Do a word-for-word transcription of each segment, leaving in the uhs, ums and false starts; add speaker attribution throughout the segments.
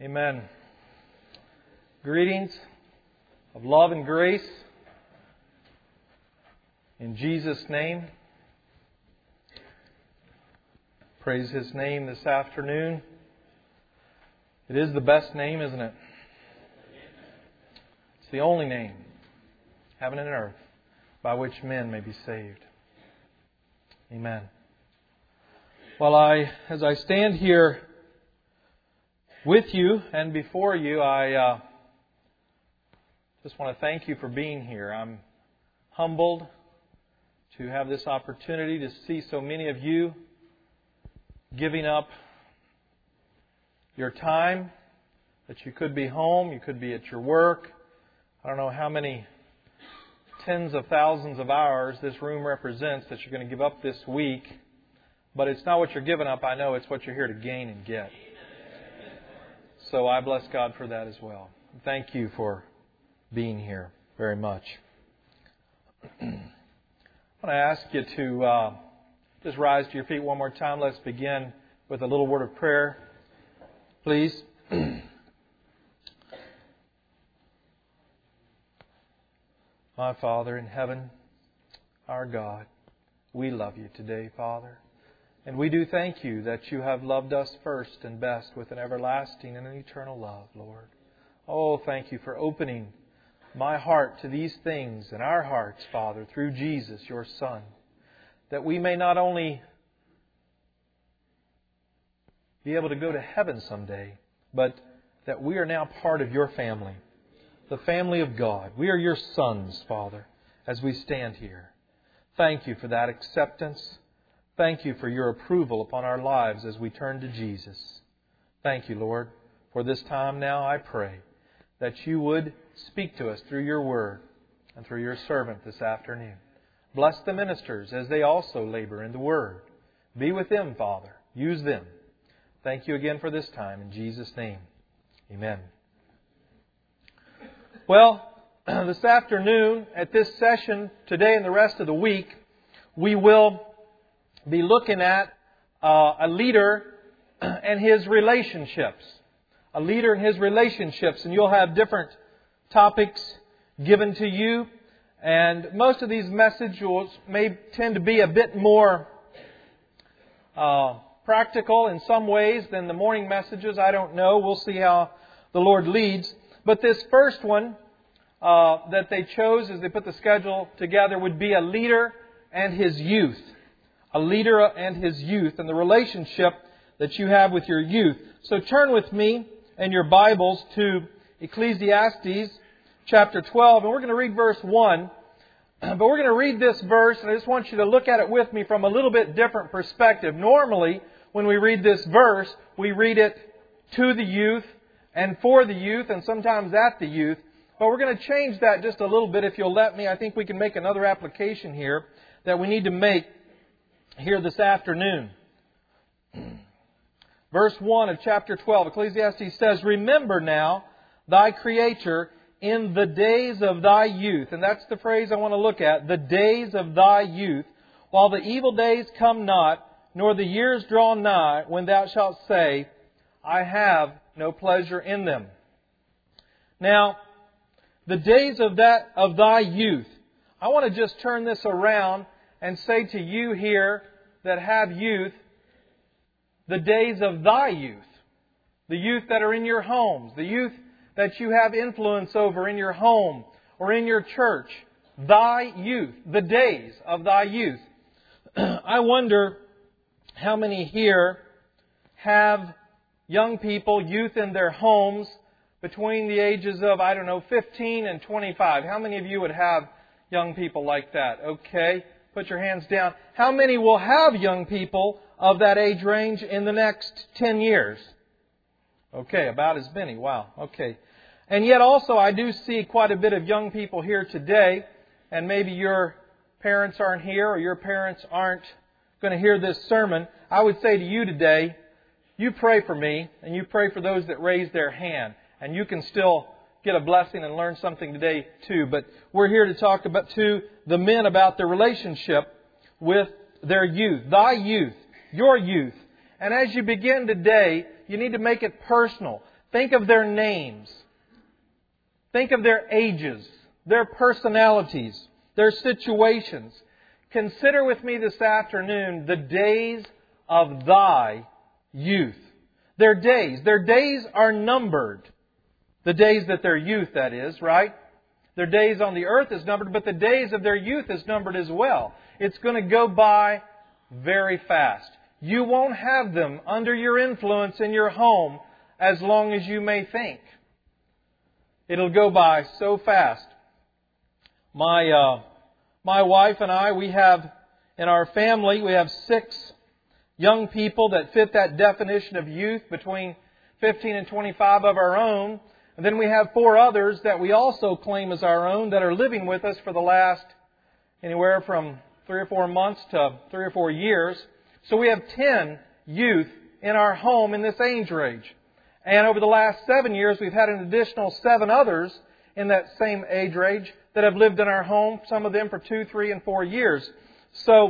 Speaker 1: Amen. Greetings of love and grace in Jesus' name. Praise His name this afternoon. It is the best name, isn't it? It's the only name, heaven and earth, by which men may be saved. Amen. Well, I, as I stand here with you and before you, I uh, just want to thank you for being here. I'm humbled to have this opportunity to see so many of you giving up your time, that you could be home, you could be at your work. I don't know how many tens of thousands of hours this room represents that you're going to give up this week. But it's not what you're giving up, I know. It's what you're here to gain and get. So I bless God for that as well. Thank you for being here very much. I want to ask you to uh, just rise to your feet one more time. Let's begin with a little word of prayer, please. My Father in heaven, our God, we love you today, Father. And we do thank you that you have loved us first and best with an everlasting and an eternal love, Lord. Oh, thank you for opening my heart to these things in our hearts, Father, through Jesus, your Son, that we may not only be able to go to heaven someday, but that we are now part of your family, the family of God. We are your sons, Father, as we stand here. Thank you for that acceptance. Thank you for your approval upon our lives as we turn to Jesus. Thank you, Lord, for this time now I pray that you would speak to us through your word and through your servant this afternoon. Bless the ministers as they also labor in the word. Be with them, Father. Use them. Thank you again for this time. In Jesus' name, amen. Well, this afternoon, at this session, today and the rest of the week, we will be looking at uh, a leader and his relationships. A leader and his relationships. And you'll have different topics given to you. And most of these messages may tend to be a bit more uh, practical in some ways than the morning messages. I don't know. We'll see how the Lord leads. But this first one uh, that they chose as they put the schedule together would be a leader and his youth. A leader and his youth and the relationship that you have with your youth. So turn with me in your Bibles to Ecclesiastes chapter twelve. And we're going to read verse one. But we're going to read this verse and I just want you to look at it with me from a little bit different perspective. Normally, when we read this verse, we read it to the youth and for the youth and sometimes at the youth. But we're going to change that just a little bit if you'll let me. I think we can make another application here that we need to make here this afternoon. Verse one of chapter twelve, Ecclesiastes says, "Remember now thy Creator in the days of thy youth." And that's the phrase I want to look at. The days of thy youth, while the evil days come not, nor the years draw nigh, when thou shalt say, I have no pleasure in them. Now, the days of that of thy youth. I want to just turn this around and say to you here that have youth, the days of thy youth. The youth that are in your homes. The youth that you have influence over in your home or in your church. Thy youth. The days of thy youth. I wonder how many here have young people, youth in their homes between the ages of, I don't know, fifteen and twenty-five. How many of you would have young people like that? Okay. Put your hands down. How many will have young people of that age range in the next ten years? Okay, about as many. Wow. Okay. And yet also I do see quite a bit of young people here today. And maybe your parents aren't here or your parents aren't going to hear this sermon. I would say to you today, you pray for me and you pray for those that raise their hand. And you can still get a blessing and learn something today too. But we're here to talk about to the men about their relationship with their youth. Thy youth. Your youth. And as you begin today, you need to make it personal. Think of their names. Think of their ages, their personalities, their situations. Consider with me this afternoon the days of thy youth. Their days. Their days are numbered. The days that their youth, that is, right? Their days on the earth is numbered, but the days of their youth is numbered as well. It's going to go by very fast. You won't have them under your influence in your home as long as you may think. It'll go by so fast. My uh, my wife and I, we have in our family, we have six young people that fit that definition of youth, between fifteen and twenty-five of our own. And then we have four others that we also claim as our own that are living with us for the last anywhere from three or four months to three or four years. So we have ten youth in our home in this age range. And over the last seven years, we've had an additional seven others in that same age range that have lived in our home, some of them for two, three, and four years. So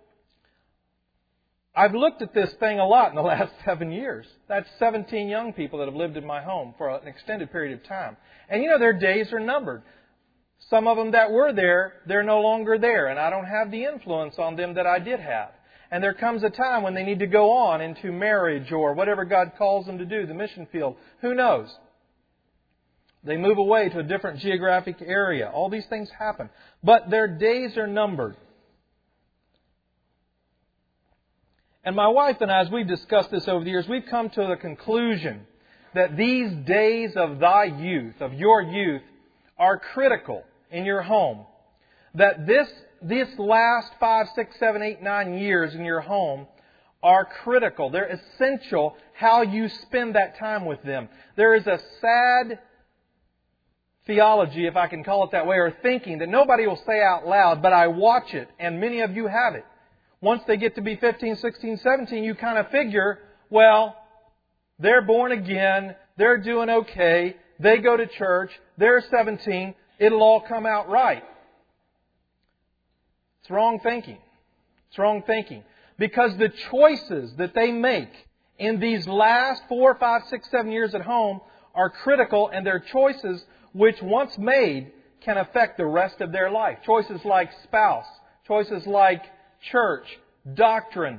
Speaker 1: I've looked at this thing a lot in the last seven years. That's seventeen young people that have lived in my home for an extended period of time. And you know, their days are numbered. Some of them that were there, they're no longer there. And I don't have the influence on them that I did have. And there comes a time when they need to go on into marriage or whatever God calls them to do, the mission field. Who knows? They move away to a different geographic area. All these things happen. But their days are numbered. And my wife and I, as we've discussed this over the years, we've come to the conclusion that these days of thy youth, of your youth, are critical in your home. That this, this last five, six, seven, eight, nine years in your home are critical. They're essential how you spend that time with them. There is a sad theology, if I can call it that way, or thinking that nobody will say out loud, but I watch it, and many of you have it. Once they get to be fifteen, sixteen, seventeen, you kind of figure, well, they're born again, they're doing okay, they go to church, they're seventeen, it'll all come out right. It's wrong thinking. It's wrong thinking. Because the choices that they make in these last four, five, six, seven years at home are critical, and they're choices which, once made, can affect the rest of their life. Choices like spouse, choices like church, doctrine,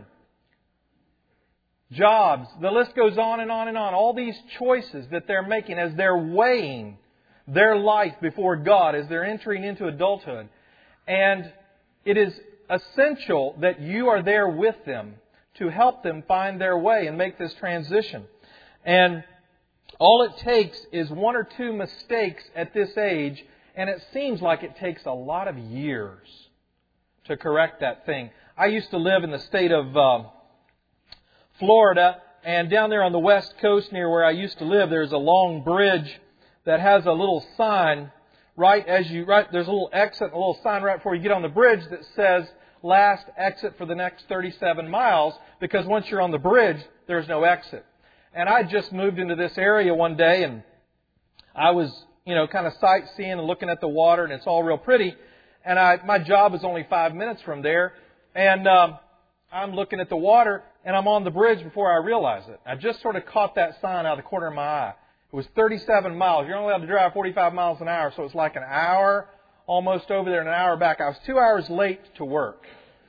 Speaker 1: jobs. The list goes on and on and on. All these choices that they're making as they're weighing their life before God, as they're entering into adulthood. And it is essential that you are there with them to help them find their way and make this transition. And all it takes is one or two mistakes at this age, and it seems like it takes a lot of years to correct that thing. I used to live in the state of uh, Florida, and down there on the west coast near where I used to live, there's a long bridge that has a little sign right as you, right, there's a little exit, a little sign right before you get on the bridge that says, last exit for the next thirty-seven miles, because once you're on the bridge, there's no exit. And I just moved into this area one day, and I was, you know, kind of sightseeing and looking at the water, and it's all real pretty. And I, my job was only five minutes from there. And um, I'm looking at the water, and I'm on the bridge before I realize it. I just sort of caught that sign out of the corner of my eye. It was thirty-seven miles. You're only allowed to drive forty-five miles an hour, so it's like an hour almost over there and an hour back. I was two hours late to work.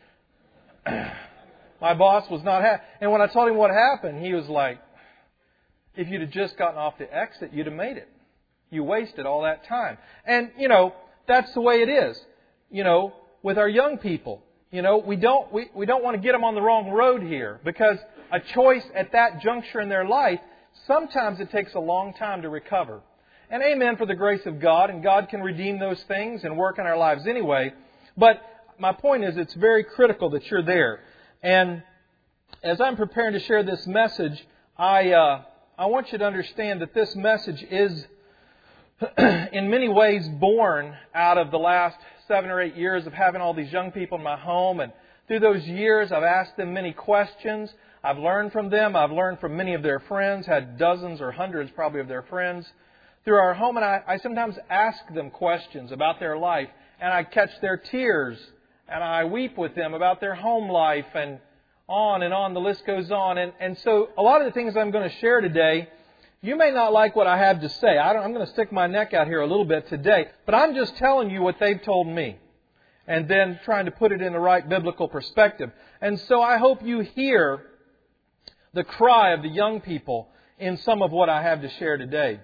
Speaker 1: My boss was not happy. And when I told him what happened, he was like, if you'd have just gotten off the exit, you'd have made it. You wasted all that time. And, you know, that's the way it is, you know, with our young people. You know, we don't we, we don't want to get them on the wrong road here, because a choice at that juncture in their life, sometimes it takes a long time to recover. And amen for the grace of God, and God can redeem those things and work in our lives anyway. But my point is, it's very critical that you're there. And as I'm preparing to share this message, I uh, I want you to understand that this message is in many ways born out of the last seven or eight years of having all these young people in my home. And through those years, I've asked them many questions. I've learned from them. I've learned from many of their friends, had dozens or hundreds probably of their friends through our home. And I, I sometimes ask them questions about their life, and I catch their tears, and I weep with them about their home life, and on and on the list goes on. And, and so a lot of the things I'm going to share today, You may not like what I have to say. I don't, I'm going to stick my neck out here a little bit today, but I'm just telling you what they've told me, and then trying to put it in the right biblical perspective. And so I hope you hear the cry of the young people in some of what I have to share today.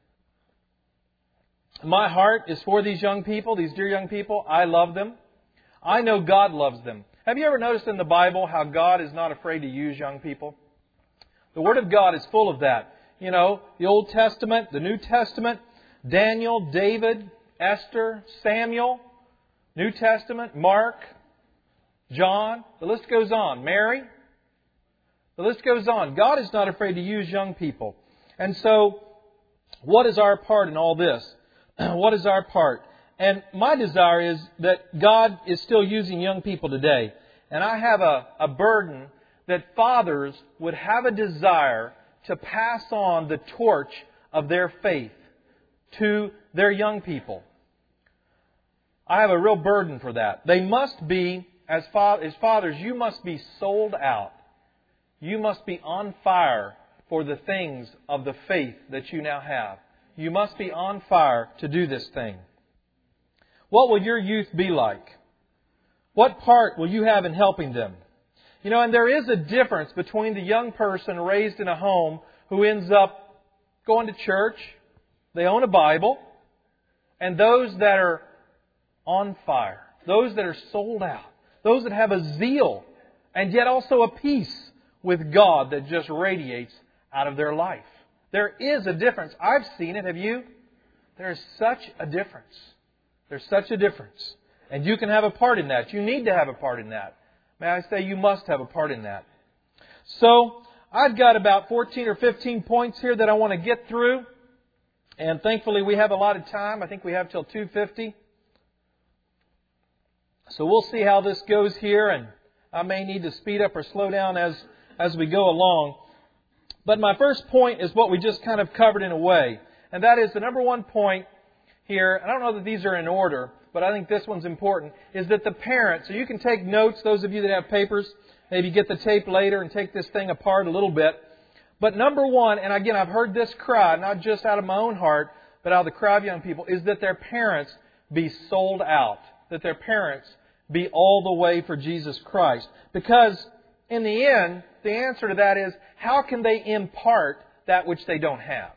Speaker 1: My heart is for these young people, these dear young people. I love them. I know God loves them. Have you ever noticed in the Bible how God is not afraid to use young people? The Word of God is full of that. You know, the Old Testament, the New Testament, Daniel, David, Esther, Samuel, New Testament, Mark, John. The list goes on. Mary. The list goes on. God is not afraid to use young people. And so, what is our part in all this? What is our part? And my desire is that God is still using young people today. And I have a, a burden that fathers would have a desire to pass on the torch of their faith to their young people. I have a real burden for that. They must be, as, fa- as fathers, you must be sold out. You must be on fire for the things of the faith that you now have. You must be on fire to do this thing. What will your youth be like? What part will you have in helping them? You know, and there is a difference between the young person raised in a home who ends up going to church, they own a Bible, and those that are on fire, those that are sold out, those that have a zeal and yet also a peace with God that just radiates out of their life. There is a difference. I've seen it. Have you? There is such a difference. There's such a difference. And you can have a part in that. You need to have a part in that. May I say you must have a part in that. So, I've got about fourteen or fifteen points here that I want to get through. And thankfully we have a lot of time. I think we have till two fifty. So we'll see how this goes here. And I may need to speed up or slow down as, as we go along. But my first point is what we just kind of covered in a way. And that is the number one point here. I don't know that these are in order, but I think this one's important, is that the parents, so you can take notes, those of you that have papers, maybe get the tape later and take this thing apart a little bit. But number one, and again, I've heard this cry, not just out of my own heart, but out of the cry of young people, is that their parents be sold out. That their parents be all the way for Jesus Christ. Because in the end, the answer to that is, how can they impart that which they don't have?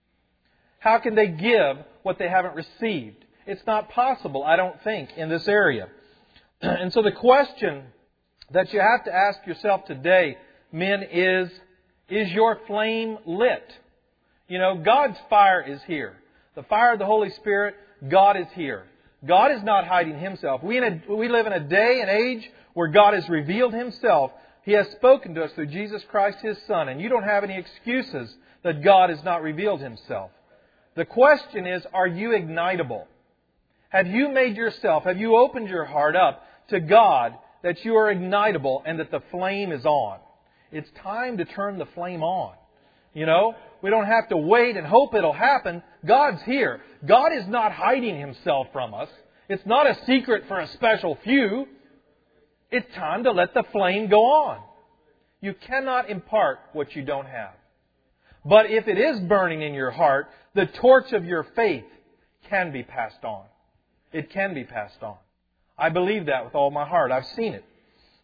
Speaker 1: How can they give what they haven't received? It's not possible, I don't think, in this area. And so the question that you have to ask yourself today, men, is, is your flame lit? You know, God's fire is here. The fire of the Holy Spirit, God is here. God is not hiding Himself. We, in a, we live in a day and age where God has revealed Himself. He has spoken to us through Jesus Christ, His Son. And you don't have any excuses that God has not revealed Himself. The question is, are you ignitable? Have you made yourself, have you opened your heart up to God that you are ignitable and that the flame is on? It's time to turn the flame on. You know, we don't have to wait and hope it'll happen. God's here. God is not hiding Himself from us. It's not a secret for a special few. It's time to let the flame go on. You cannot impart what you don't have. But if it is burning in your heart, the torch of your faith can be passed on. It can be passed on. I believe that with all my heart. I've seen it.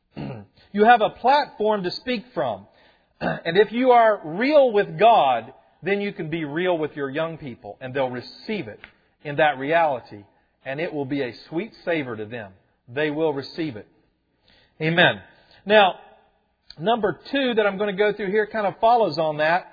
Speaker 1: You have a platform to speak from. And if you are real with God, then you can be real with your young people. And they'll receive it in that reality. And it will be a sweet savor to them. They will receive it. Amen. Now, number two that I'm going to go through here kind of follows on that.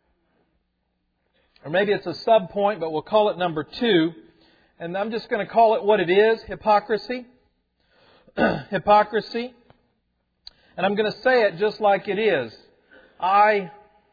Speaker 1: Or maybe it's a sub-point, but we'll call it number two. And I'm just going to call it what it is, hypocrisy. Hypocrisy. And I'm going to say it just like it is. I,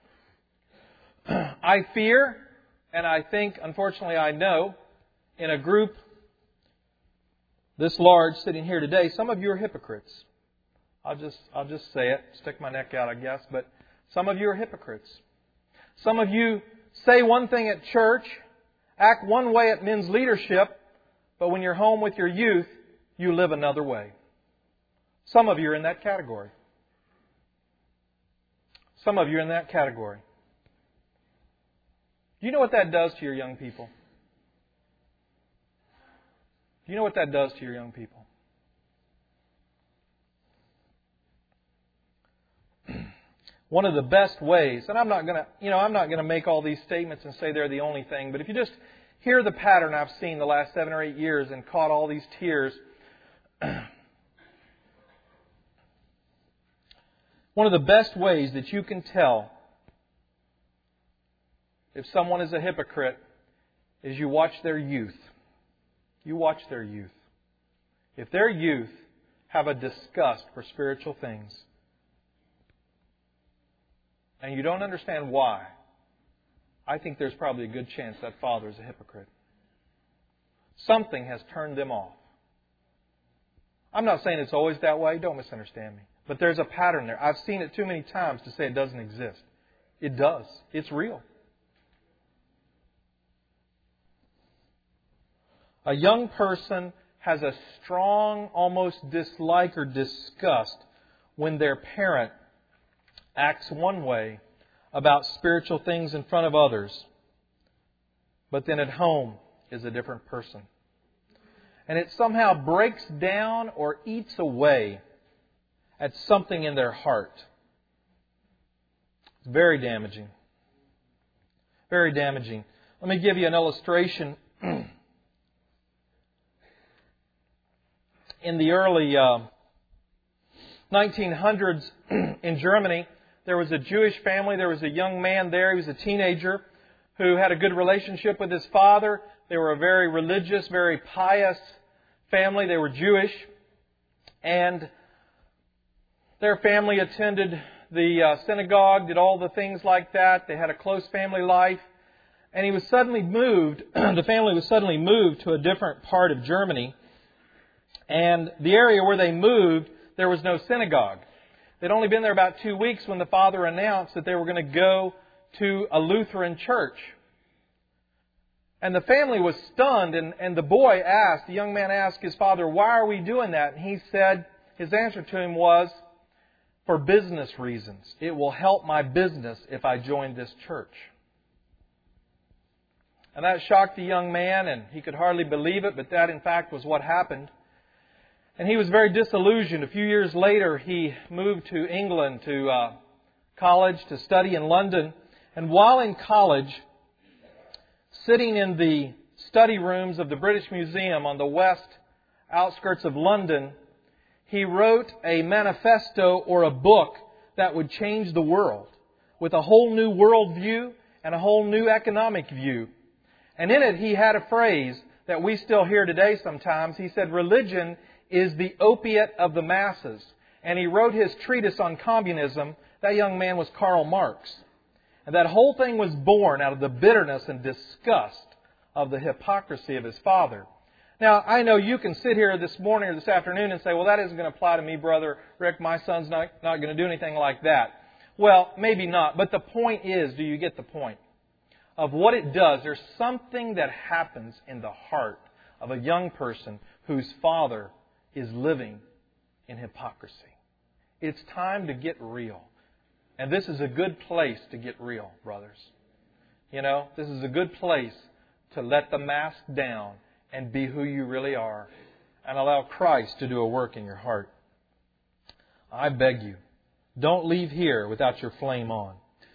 Speaker 1: I fear, and I think, unfortunately I know, in a group this large sitting here today, some of you are hypocrites. I'll just, I'll just say it, stick my neck out, I guess, but some of you are hypocrites. Some of you say one thing at church, act one way at men's leadership, but when you're home with your youth, you live another way. Some of you are in that category. Some of you are in that category. Do you know what that does to your young people? Do you know what that does to your young people? One of the best ways, and I'm not going to, you know, I'm not going to make all these statements and say they're the only thing, but if you just hear the pattern I've seen the last seven or eight years and caught all these tears, one of the best ways that you can tell if someone is a hypocrite is you watch their youth. You watch their youth. If their youth have a disgust for spiritual things, and you don't understand why, I think there's probably a good chance that father is a hypocrite. Something has turned them off. I'm not saying it's always that way. Don't misunderstand me. But there's a pattern there. I've seen it too many times to say it doesn't exist. It does. It's real. A young person has a strong, almost dislike or disgust when their parent acts one way about spiritual things in front of others, but then at home is a different person. And it somehow breaks down or eats away at something in their heart. It's very damaging. Very damaging. Let me give you an illustration. In the early uh, nineteen hundreds in Germany, there was a Jewish family. There was a young man there. He was a teenager who had a good relationship with his father. They were a very religious, very pious family. They were Jewish. And their family attended the uh, synagogue, did all the things like that. They had a close family life. And he was suddenly moved, the family was suddenly moved to a different part of Germany. And the area where they moved, there was no synagogue. They'd only been there about two weeks when the father announced that they were going to go to a Lutheran church. And the family was stunned, and, and the boy asked, the young man asked his father, why are we doing that? And he said, his answer to him was, for business reasons. It will help my business if I join this church. And that shocked the young man, and he could hardly believe it, but that in fact was what happened. And he was very disillusioned. A few years later, he moved to England to uh, college to study in London. And while in college, sitting in the study rooms of the British Museum on the west outskirts of London, he wrote a manifesto or a book that would change the world with a whole new worldview and a whole new economic view. And in it, he had a phrase that we still hear today sometimes. He said, religion is the opiate of the masses. And he wrote his treatise on communism. That young man was Karl Marx. And that whole thing was born out of the bitterness and disgust of the hypocrisy of his father. Now, I know you can sit here this morning or this afternoon and say, well, that isn't going to apply to me, Brother Rick. My son's not, not going to do anything like that. Well, maybe not. But the point is, do you get the point of what it does? There's something that happens in the heart of a young person whose father is living in hypocrisy. It's time to get real. And this is a good place to get real, brothers. You know, this is a good place to let the mask down and be who you really are and allow Christ to do a work in your heart. I beg you, don't leave here without your flame on.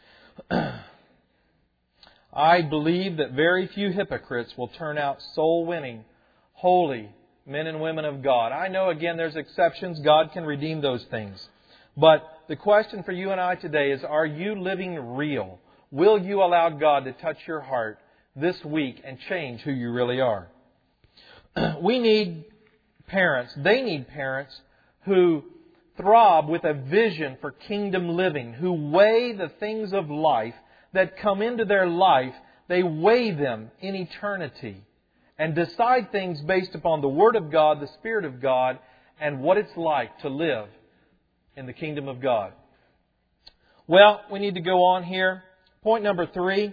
Speaker 1: I believe that very few hypocrites will turn out soul-winning, holy men and women of God. I know, again, there's exceptions. God can redeem those things. But the question for you and I today is, are you living real? Will you allow God to touch your heart this week and change who you really are? We need parents. They need parents who throb with a vision for kingdom living, who weigh the things of life that come into their life. They weigh them in eternity and decide things based upon the Word of God, the Spirit of God, and what it's like to live in the kingdom of God. Well, we need to go on here. Point number three.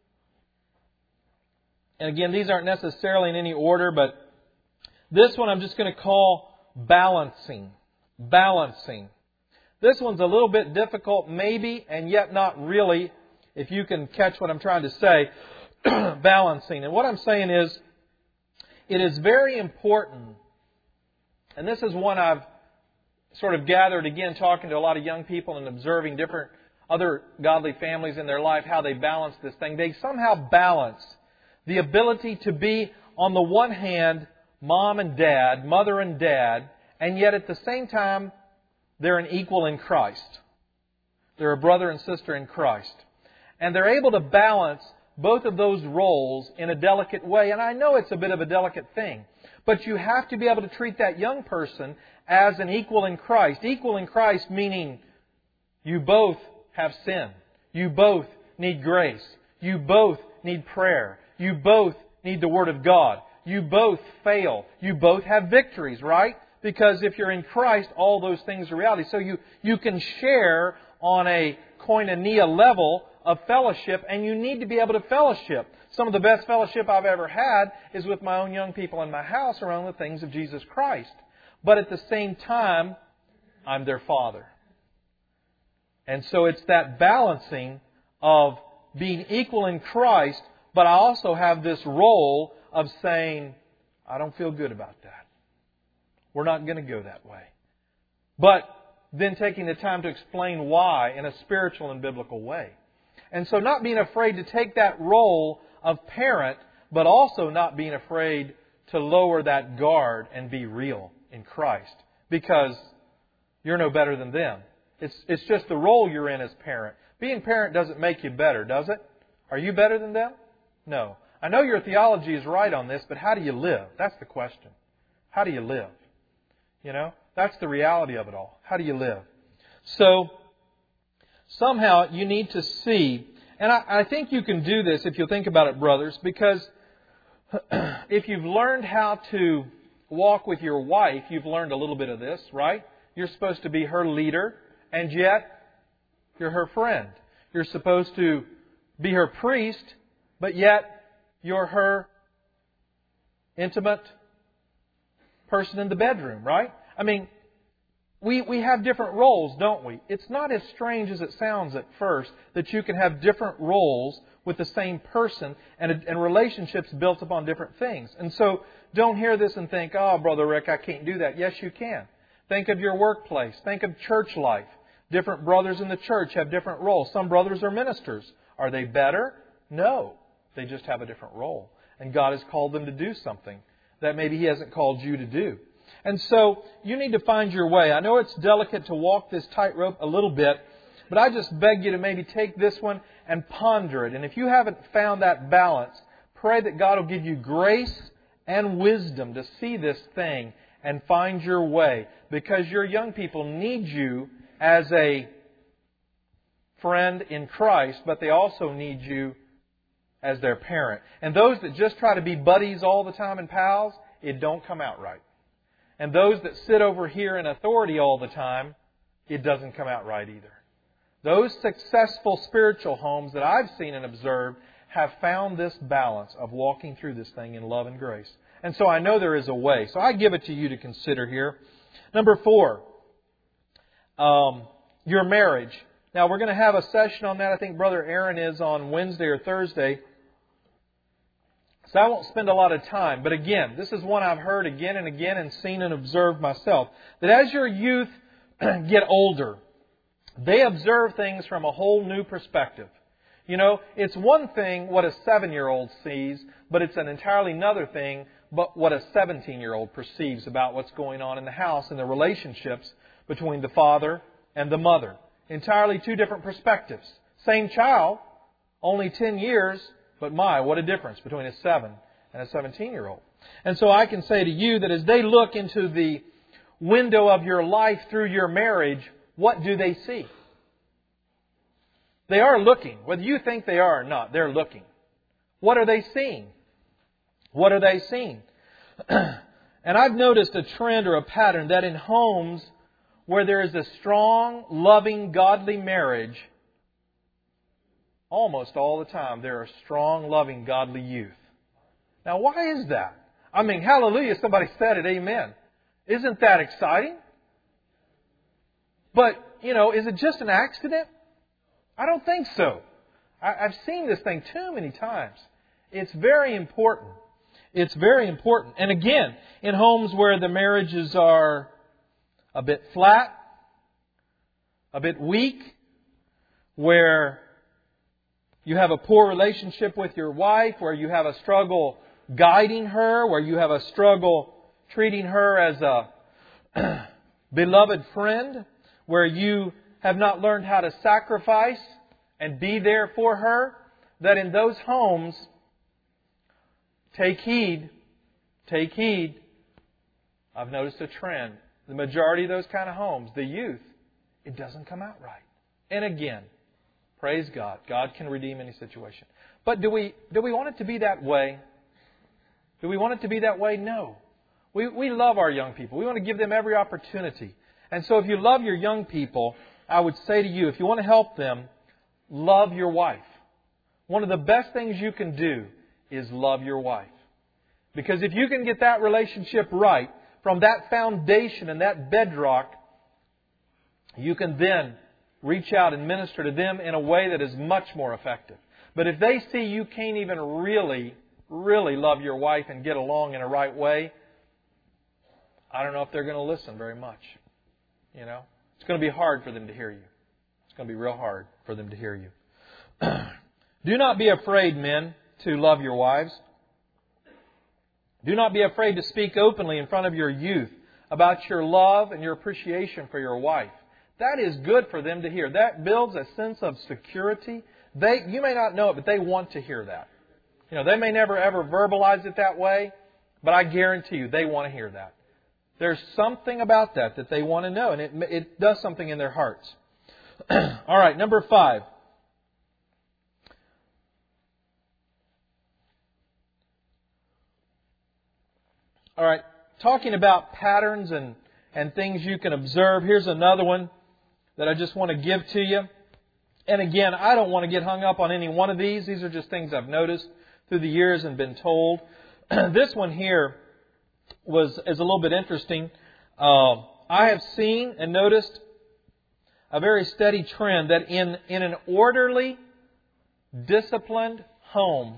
Speaker 1: And again, these aren't necessarily in any order, but this one I'm just going to call balancing. Balancing. This one's a little bit difficult, maybe, and yet not really, if you can catch what I'm trying to say. balancing. And what I'm saying is, it is very important, and this is one I've sort of gathered again talking to a lot of young people and observing different other godly families in their life, how they balance this thing. They somehow balance the ability to be, on the one hand, mom and dad, mother and dad, and yet at the same time, they're an equal in Christ. They're a brother and sister in Christ. And they're able to balance both of those roles in a delicate way. And I know it's a bit of a delicate thing. But you have to be able to treat that young person as an equal in Christ. Equal in Christ meaning you both have sin. You both need grace. You both need prayer. You both need the Word of God. You both fail. You both have victories, right? Because if you're in Christ, all those things are reality. So you, you can share on a koinonia level of fellowship, and you need to be able to fellowship. Some of the best fellowship I've ever had is with my own young people in my house around the things of Jesus Christ. But at the same time, I'm their father. And so it's that balancing of being equal in Christ, but I also have this role of saying, I don't feel good about that. We're not going to go that way. But then taking the time to explain why in a spiritual and biblical way. And so not being afraid to take that role of parent, but also not being afraid to lower that guard and be real in Christ. Because you're no better than them. It's, it's just the role you're in as parent. Being parent doesn't make you better, does it? Are you better than them? No. I know your theology is right on this, but how do you live? That's the question. How do you live? You know, that's the reality of it all. How do you live? So, somehow you need to see, and I, I think you can do this if you think about it, brothers, because if you've learned how to walk with your wife, you've learned a little bit of this, right? You're supposed to be her leader, and yet you're her friend. You're supposed to be her priest, but yet you're her intimate person in the bedroom, right? I mean, we we have different roles, don't we? It's not as strange as it sounds at first that you can have different roles with the same person and, and relationships built upon different things. And so don't hear this and think, oh, Brother Rick, I can't do that. Yes, you can. Think of your workplace. Think of church life. Different brothers in the church have different roles. Some brothers are ministers. Are they better? No. They just have a different role. And God has called them to do something that maybe He hasn't called you to do. And so you need to find your way. I know it's delicate to walk this tightrope a little bit, but I just beg you to maybe take this one and ponder it. And if you haven't found that balance, pray that God will give you grace and wisdom to see this thing and find your way. Because your young people need you as a friend in Christ, but they also need you as their parent. And those that just try to be buddies all the time and pals, it don't come out right. And those that sit over here in authority all the time, it doesn't come out right either. Those successful spiritual homes that I've seen and observed have found this balance of walking through this thing in love and grace. And so I know there is a way. So I give it to you to consider here. Number four, um, your marriage. Now we're going to have a session on that. I think Brother Aaron is on Wednesday or Thursday. So I won't spend a lot of time. But again, this is one I've heard again and again and seen and observed myself. That as your youth get older, they observe things from a whole new perspective. You know, it's one thing what a seven-year-old sees, but it's an entirely another thing but what a seventeen-year-old perceives about what's going on in the house and the relationships between the father and the mother. Entirely two different perspectives. Same child, only ten years, but my, what a difference between a seven and a seventeen-year-old. And so I can say to you that as they look into the window of your life through your marriage, what do they see? They are looking. Whether you think they are or not, they're looking. What are they seeing? What are they seeing? And I've noticed a trend or a pattern that in homes where there is a strong, loving, godly marriage, almost all the time there are strong, loving, godly youth. Now, why is that? I mean, hallelujah, somebody said it, amen. Isn't that exciting? But, you know, is it just an accident? I don't think so. I, I've seen this thing too many times. It's very important. It's very important. And again, in homes where the marriages are a bit flat, a bit weak, where you have a poor relationship with your wife, where you have a struggle guiding her, where you have a struggle treating her as a beloved friend, where you have not learned how to sacrifice and be there for her, that in those homes, take heed, take heed. I've noticed a trend. The majority of those kind of homes, the youth, it doesn't come out right. And again, praise God. God can redeem any situation. But do we do we want it to be that way? Do we want it to be that way? No. We we love our young people. We want to give them every opportunity. And so if you love your young people, I would say to you, if you want to help them, love your wife. One of the best things you can do is love your wife. Because if you can get that relationship right, from that foundation and that bedrock, you can then reach out and minister to them in a way that is much more effective. But if they see you can't even really, really love your wife and get along in a right way, I don't know if they're going to listen very much. You know, it's going to be hard for them to hear you. It's going to be real hard for them to hear you. Do not be afraid, men, to love your wives. Do not be afraid to speak openly in front of your youth about your love and your appreciation for your wife. That is good for them to hear. That builds a sense of security. They, you may not know it, but they want to hear that. You know, they may never ever verbalize it that way, but I guarantee you they want to hear that. There's something about that that they want to know, and it, it does something in their hearts. All right, number five. All right, talking about patterns and, and things you can observe. Here's another one that I just want to give to you. And again, I don't want to get hung up on any one of these. These are just things I've noticed through the years and been told. This one here was is a little bit interesting. Uh, I have seen and noticed a very steady trend that in, in an orderly, disciplined home,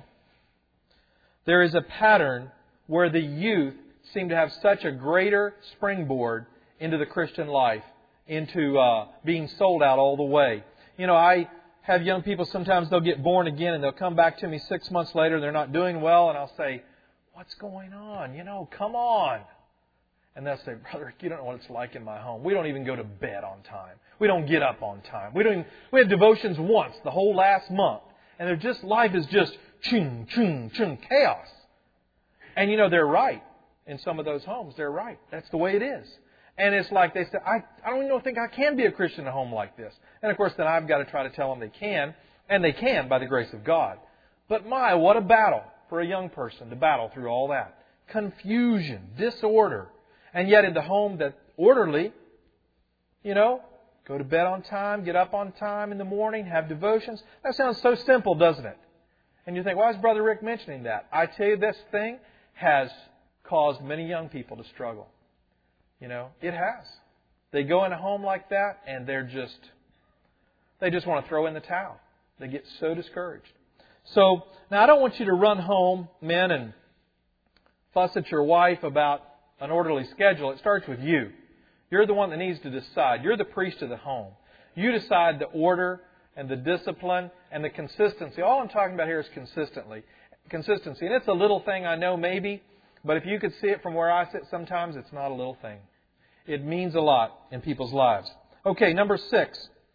Speaker 1: there is a pattern where the youth seem to have such a greater springboard into the Christian life, into uh, being sold out all the way. You know, I have young people, sometimes they'll get born again and they'll come back to me six months later and they're not doing well, and I'll say, what's going on? You know, come on. And they'll say, brother, you don't know what it's like in my home. We don't even go to bed on time. We don't get up on time. We don't even, we have devotions once the whole last month. And they're just, life is just chung, chung, chung, chaos. And you know, they're right. In some of those homes, they're right. That's the way it is. And it's like they say, I, I don't even think I can be a Christian in a home like this. And of course, then I've got to try to tell them they can. And they can by the grace of God. But my, what a battle for a young person to battle through all that. Confusion, disorder. And yet in the home that orderly, you know, go to bed on time, get up on time in the morning, have devotions. That sounds so simple, doesn't it? And you think, why is Brother Rick mentioning that? I tell you, this thing has caused many young people to struggle. You know, it has. They go in a home like that and they're just, they just want to throw in the towel. They get so discouraged. So, now I don't want you to run home, men, and fuss at your wife about an orderly schedule. It starts with you. You're the one that needs to decide. You're the priest of the home. You decide the order and the discipline and the consistency. All I'm talking about here is consistently. Consistency. And it's a little thing, I know, maybe. But if you could see it from where I sit, sometimes it's not a little thing. It means a lot in people's lives. Okay, number six.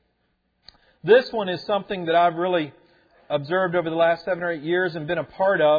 Speaker 1: This one is something that I've really observed over the last seven or eight years and been a part of.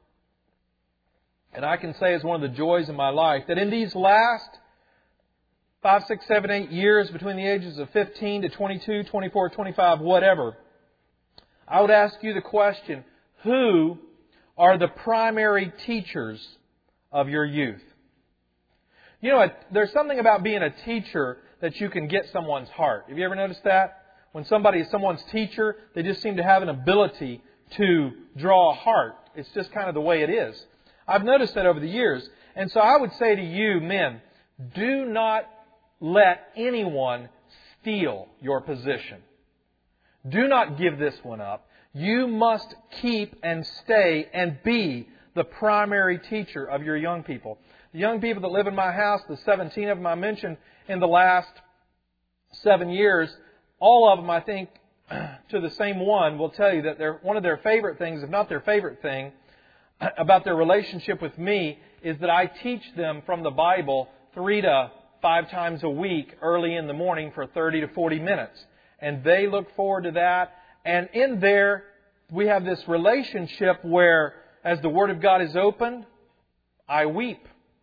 Speaker 1: And I can say is one of the joys of my life, that in these last five, six, seven, eight years, between the ages of fifteen to twenty-two, twenty-four, twenty-five, whatever, I would ask you the question, who are the primary teachers of your youth? You know, there's something about being a teacher that you can get someone's heart. Have you ever noticed that? When somebody is someone's teacher, they just seem to have an ability to draw a heart. It's just kind of the way it is. I've noticed that over the years. And so I would say to you, men, do not let anyone steal your position. Do not give this one up. You must keep and stay and be the primary teacher of your young people. The young people that live in my house, the seventeen of them I mentioned in the last seven years, all of them, I think, to the same one, will tell you that they're, one of their favorite things, if not their favorite thing, about their relationship with me is that I teach them from the Bible three to five times a week early in the morning for thirty to forty minutes. And they look forward to that. And in there, we have this relationship where, as the Word of God is opened, I weep.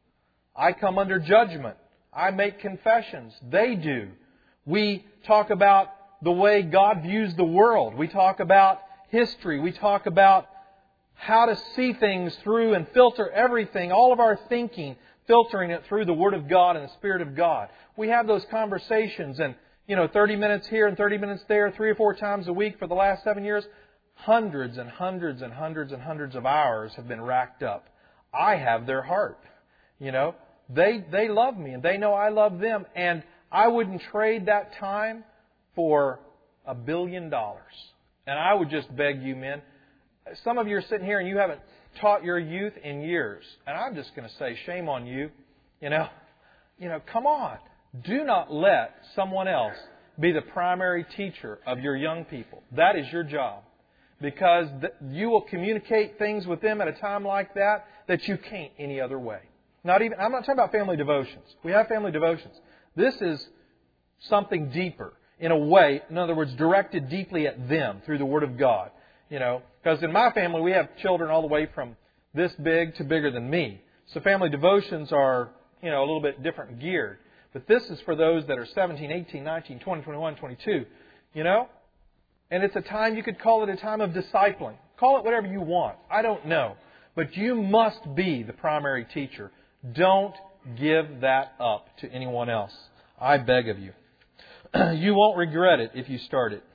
Speaker 1: I come under judgment. I make confessions. They do. We talk about the way God views the world. We talk about history. We talk about how to see things through and filter everything, all of our thinking, filtering it through the Word of God and the Spirit of God. We have those conversations, and, you know, thirty minutes here and thirty minutes there, three or four times a week for the last seven years. Hundreds and hundreds and hundreds and hundreds of hours have been racked up. I have their heart. You know, they they love me and they know I love them, and I wouldn't trade that time for a billion dollars. And I would just beg you, men, some of you are sitting here and you haven't taught your youth in years. And I'm just going to say, shame on you. You know, you know, come on. Do not let someone else be the primary teacher of your young people. That is your job. Because you will communicate things with them at a time like that that you can't any other way. Not even, I'm not talking about family devotions. We have family devotions. This is something deeper in a way, in other words, directed deeply at them through the Word of God. You know, because in my family we have children all the way from this big to bigger than me. So family devotions are, you know, a little bit different geared. But this is for those that are seventeen, eighteen, nineteen, twenty, twenty-one, twenty-two. You know? And it's a time, you could call it a time of discipling. Call it whatever you want. I don't know. But you must be the primary teacher. Don't give that up to anyone else. I beg of you. You won't regret it if you start it.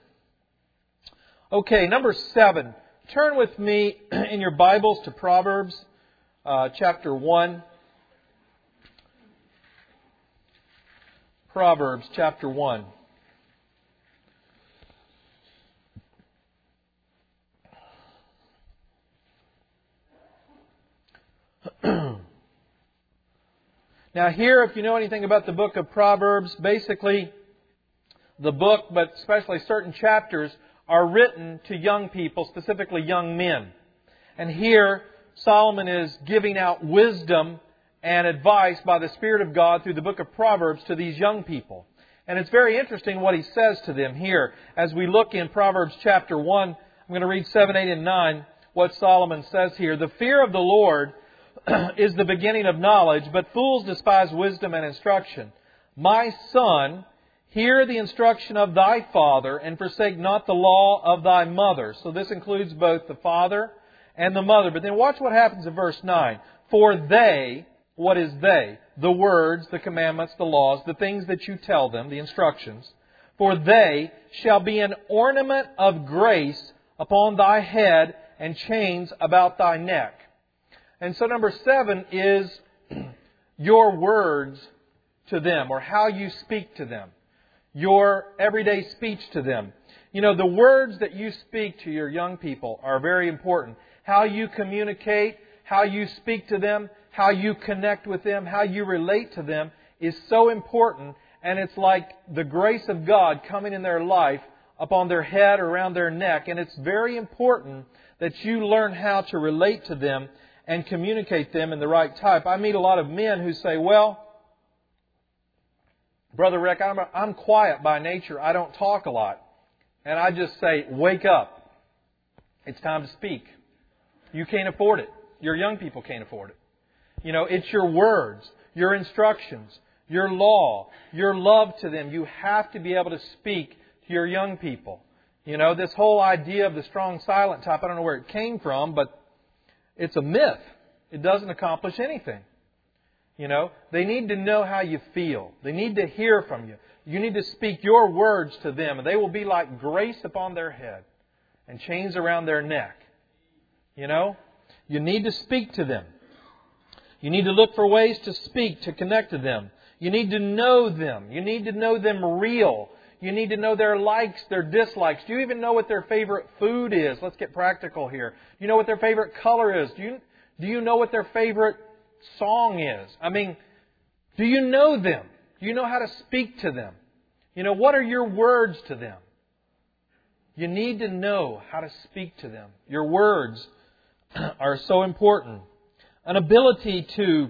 Speaker 1: Okay, number seven. Turn with me in your Bibles to Proverbs uh, chapter one. Proverbs chapter one. Now here, if you know anything about the book of Proverbs, basically the book, but especially certain chapters, are written to young people, specifically young men. And here, Solomon is giving out wisdom and advice by the Spirit of God through the book of Proverbs to these young people. And it's very interesting what he says to them here. As we look in Proverbs chapter one, I'm going to read seven, eight, and nine, what Solomon says here. The fear of the Lord is the beginning of knowledge, but fools despise wisdom and instruction. My son, hear the instruction of thy father, and forsake not the law of thy mother. So this includes both the father and the mother. But then watch what happens in verse nine. For they, what is they? The words, the commandments, the laws, the things that you tell them, the instructions. For they shall be an ornament of grace upon thy head, and chains about thy neck. And so number seven is your words to them, or how you speak to them. Your everyday speech to them. You know, the words that you speak to your young people are very important. How you communicate, how you speak to them, how you connect with them, how you relate to them is so important. And it's like the grace of God coming in their life upon their head or around their neck. And it's very important that you learn how to relate to them and communicate them in the right type. I meet a lot of men who say, well, Brother Rick, I'm, I'm quiet by nature. I don't talk a lot. And I just say, wake up. It's time to speak. You can't afford it. Your young people can't afford it. You know, it's your words, your instructions, your law, your love to them. You have to be able to speak to your young people. You know, this whole idea of the strong silent type, I don't know where it came from, but it's a myth. It doesn't accomplish anything. You know, they need to know how you feel. They need to hear from you. You need to speak your words to them, and they will be like grace upon their head and chains around their neck. You know, you need to speak to them. You need to look for ways to speak, to connect to them. You need to know them. You need to know them real. You need to know their likes, their dislikes. Do you even know what their favorite food is? Let's get practical here. Do you know what their favorite color is? Do you, do you know what their favorite song is? I mean, do you know them? Do you know how to speak to them? You know, what are your words to them? You need to know how to speak to them. Your words are so important. An ability to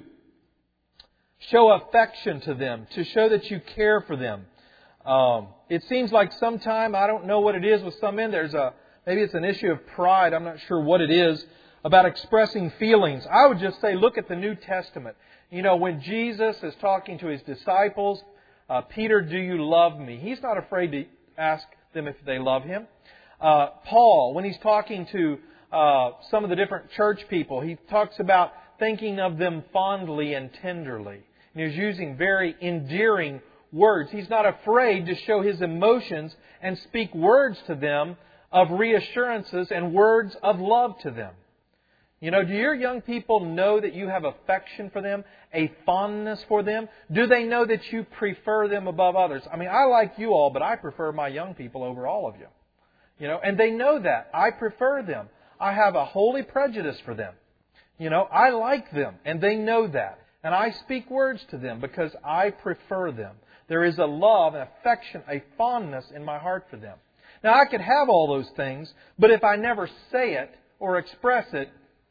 Speaker 1: show affection to them, to show that you care for them. Um, it seems like sometime, I don't know what it is with some men, there's a, maybe it's an issue of pride, I'm not sure what it is, about expressing feelings. I would just say, look at the New Testament. You know, when Jesus is talking to His disciples, uh, Peter, do you love me? He's not afraid to ask them if they love Him. Uh, Paul, when he's talking to uh, some of the different church people, he talks about thinking of them fondly and tenderly. And he's using very endearing words. He's not afraid to show his emotions and speak words to them of reassurances and words of love to them. You know, do your young people know that you have affection for them, a fondness for them? Do they know that you prefer them above others? I mean, I like you all, but I prefer my young people over all of you. You know, and they know that. I prefer them. I have a holy prejudice for them. You know, I like them, and they know that. And I speak words to them because I prefer them. There is a love, an affection, a fondness in my heart for them. Now, I could have all those things, but if I never say it or express it,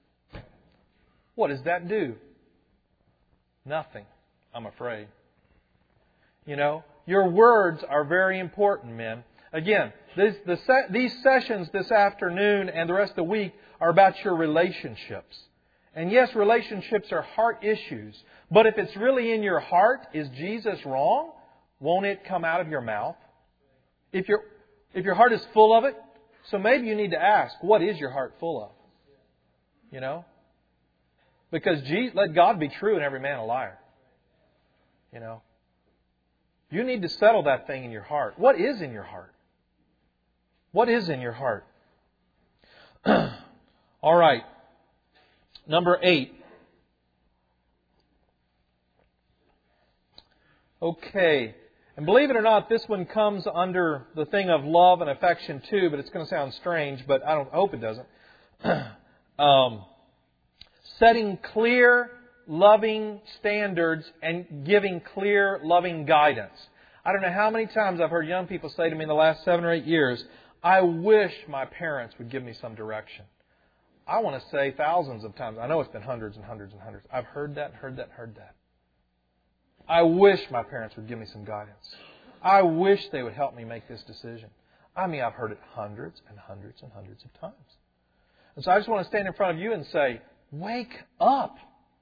Speaker 1: what does that do? Nothing, I'm afraid. You know, your words are very important, men. Again, this, the, these sessions this afternoon and the rest of the week are about your relationships. And yes, relationships are heart issues. But if it's really in your heart, is Jesus wrong? Won't it come out of your mouth? If your if your heart is full of it, so maybe you need to ask, what is your heart full of? You know? Because Jesus, let God be true and every man a liar. You know? You need to settle that thing in your heart. What is in your heart? What is in your heart? All right. Number eight. Okay. And believe it or not, this one comes under the thing of love and affection too, but it's going to sound strange, but I don't I hope it doesn't. um, setting clear, loving standards and giving clear, loving guidance. I don't know how many times I've heard young people say to me in the last seven or eight years, I wish my parents would give me some direction. I want to say thousands of times. I know it's been hundreds and hundreds and hundreds. I've heard that and heard that and heard that. I wish my parents would give me some guidance. I wish they would help me make this decision. I mean, I've heard it hundreds and hundreds and hundreds of times. And so I just want to stand in front of you and say, wake up.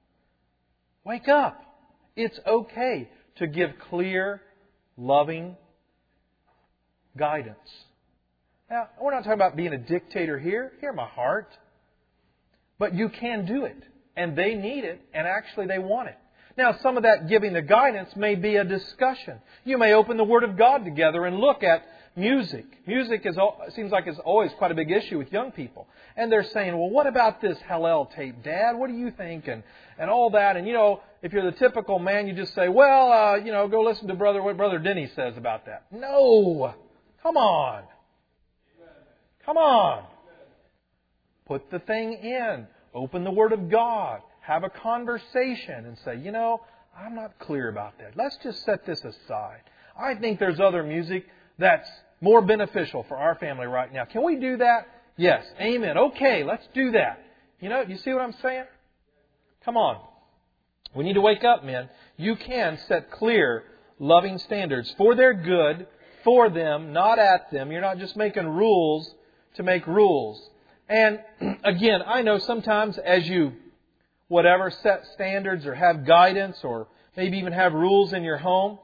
Speaker 1: Wake up. It's okay to give clear, loving guidance. Now, we're not talking about being a dictator here. Hear my heart. But you can do it. And they need it. And actually they want it. Now, some of that giving the guidance may be a discussion. You may open the Word of God together and look at music. Music is seems like it's always quite a big issue with young people. And they're saying, well, what about this Hallel tape, Dad? What do you think? And, and all that. And, you know, if you're the typical man, you just say, well, uh, you know, go listen to brother what Brother Denny says about that. No. Come on. Come on. Put the thing in. Open the Word of God. Have a conversation and say, you know, I'm not clear about that. Let's just set this aside. I think there's other music that's more beneficial for our family right now. Can we do that? Yes. Amen. Okay, let's do that. You know, you see what I'm saying? Come on. We need to wake up, men. You can set clear, loving standards for their good, for them, not at them. You're not just making rules to make rules. And again, I know sometimes as you whatever, set standards or have guidance or maybe even have rules in your home.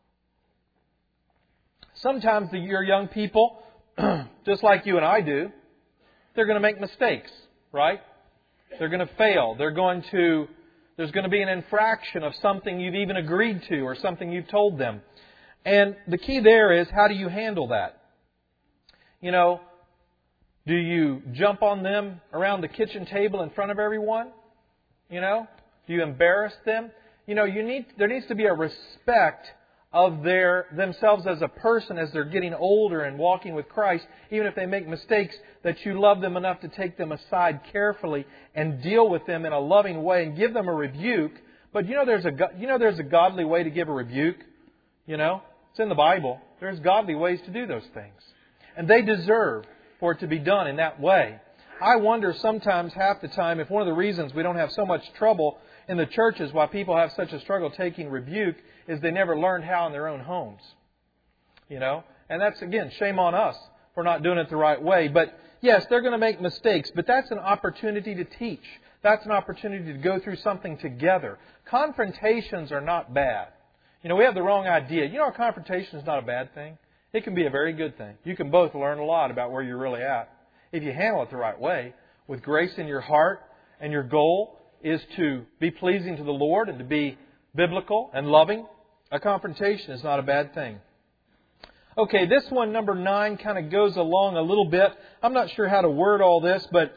Speaker 1: Sometimes the, your young people, just like you and I do, they're going to make mistakes, right? They're going to fail. They're going to, there's going to be an infraction of something you've even agreed to or something you've told them. And the key there is, how do you handle that? You know, do you jump on them around the kitchen table in front of everyone? You know, do you embarrass them? You know, you need there needs to be a respect of their themselves as a person as they're getting older and walking with Christ, even if they make mistakes, that you love them enough to take them aside carefully and deal with them in a loving way and give them a rebuke. But you know there's a you know there's a godly way to give a rebuke. You know, it's in the Bible. There's godly ways to do those things, and they deserve for it to be done in that way. I wonder sometimes, half the time, if one of the reasons we don't have so much trouble in the churches, why people have such a struggle taking rebuke, is they never learned how in their own homes. You know? And that's, again, shame on us for not doing it the right way. But yes, they're going to make mistakes, but that's an opportunity to teach. That's an opportunity to go through something together. Confrontations are not bad. You know, we have the wrong idea. You know, a confrontation is not a bad thing. It can be a very good thing. You can both learn a lot about where you're really at. If you handle it the right way, with grace in your heart, and your goal is to be pleasing to the Lord and to be biblical and loving, a confrontation is not a bad thing. Okay, this one, number nine, kind of goes along a little bit. I'm not sure how to word all this, but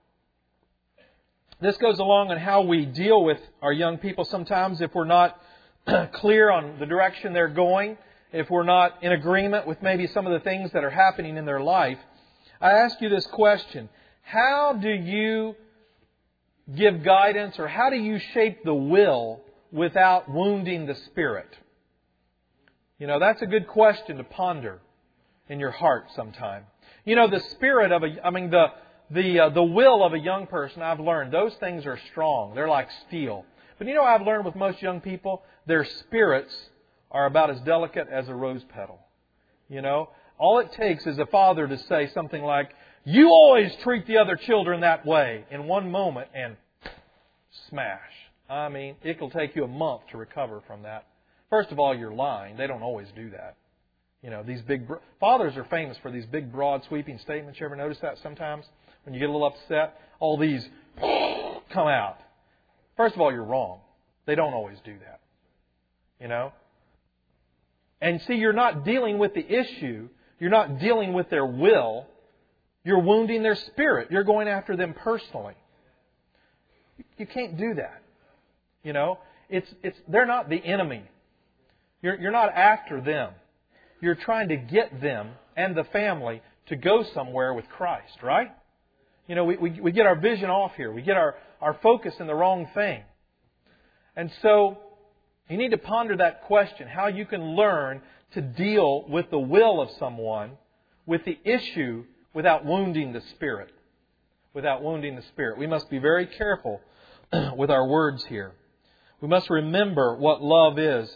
Speaker 1: this goes along on how we deal with our young people sometimes if we're not clear on the direction they're going, if we're not in agreement with maybe some of the things that are happening in their life. I ask you this question: how do you give guidance, or how do you shape the will without wounding the spirit? You know, that's a good question to ponder in your heart sometime. You know, the spirit of a, I mean, the the uh, the will of a young person, I've learned, those things are strong. They're like steel. But you know what I've learned with most young people? Their spirits are about as delicate as a rose petal. You know? All it takes is a father to say something like, "You always treat the other children that way," in one moment, and smash. I mean, it will take you a month to recover from that. First of all, you're lying. They don't always do that. You know, these big fathers are famous for these big, broad, sweeping statements. You ever notice that sometimes? When you get a little upset, all these come out. First of all, you're wrong. They don't always do that. You know? And see, you're not dealing with the issue. You're not dealing with their will. You're wounding their spirit. You're going after them personally. You can't do that. You know, it's it's they're not the enemy. You're you're not after them. You're trying to get them and the family to go somewhere with Christ, right? You know, we we, we get our vision off here. We get our, our focus in the wrong thing. And so you need to ponder that question, how you can learn to deal with the will of someone, with the issue, without wounding the spirit. Without wounding the spirit. We must be very careful with our words here. We must remember what love is.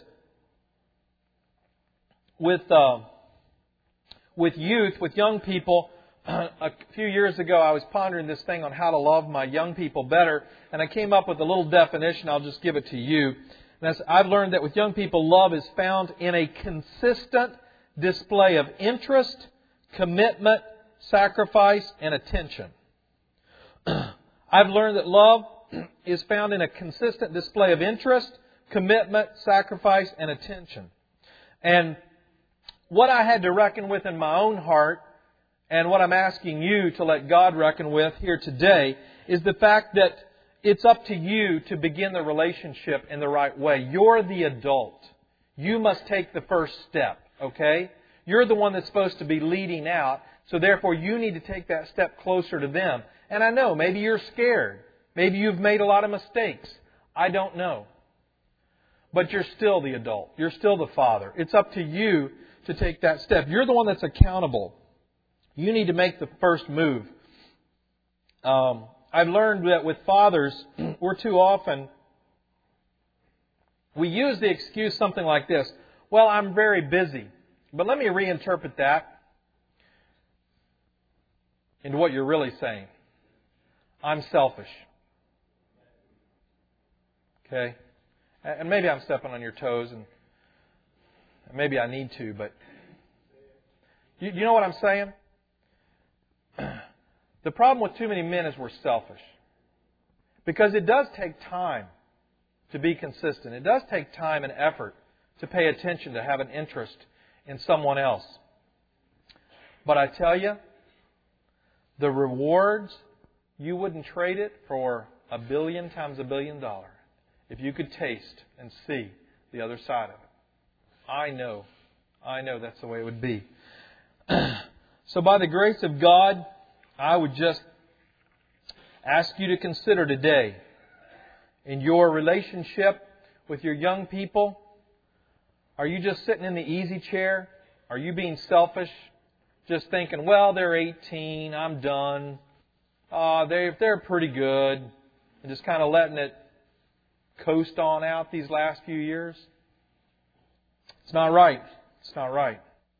Speaker 1: With uh, with youth, with young people, a few years ago I was pondering this thing on how to love my young people better, and I came up with a little definition. I'll just give it to you. And that's, I've learned that with young people, love is found in a consistent display of interest, commitment, sacrifice, and attention. I've learned that love is found in a consistent display of interest, commitment, sacrifice, and attention. And what I had to reckon with in my own heart, and what I'm asking you to let God reckon with here today, is the fact that it's up to you to begin the relationship in the right way. You're the adult. You must take the first step, okay? You're the one that's supposed to be leading out, so therefore you need to take that step closer to them. And I know, maybe you're scared. Maybe you've made a lot of mistakes. I don't know. But you're still the adult. You're still the father. It's up to you to take that step. You're the one that's accountable. You need to make the first move. Um, I've learned that with fathers, we're too often, we use the excuse something like this: "Well, I'm very busy." But let me reinterpret that into what you're really saying. "I'm selfish." Okay? And maybe I'm stepping on your toes, and maybe I need to, but you, you know what I'm saying? The problem with too many men is we're selfish. Because it does take time to be consistent. It does take time and effort to pay attention, to have an interest in someone else. But I tell you, the rewards, you wouldn't trade it for a billion times a billion dollars if you could taste and see the other side of it. I know. I know that's the way it would be. So by the grace of God, I would just ask you to consider today, in your relationship with your young people, are you just sitting in the easy chair? Are you being selfish? Just thinking, well, they're eighteen, I'm done. Uh, they're, they're pretty good. And just kind of letting it coast on out these last few years? It's not right. It's not right.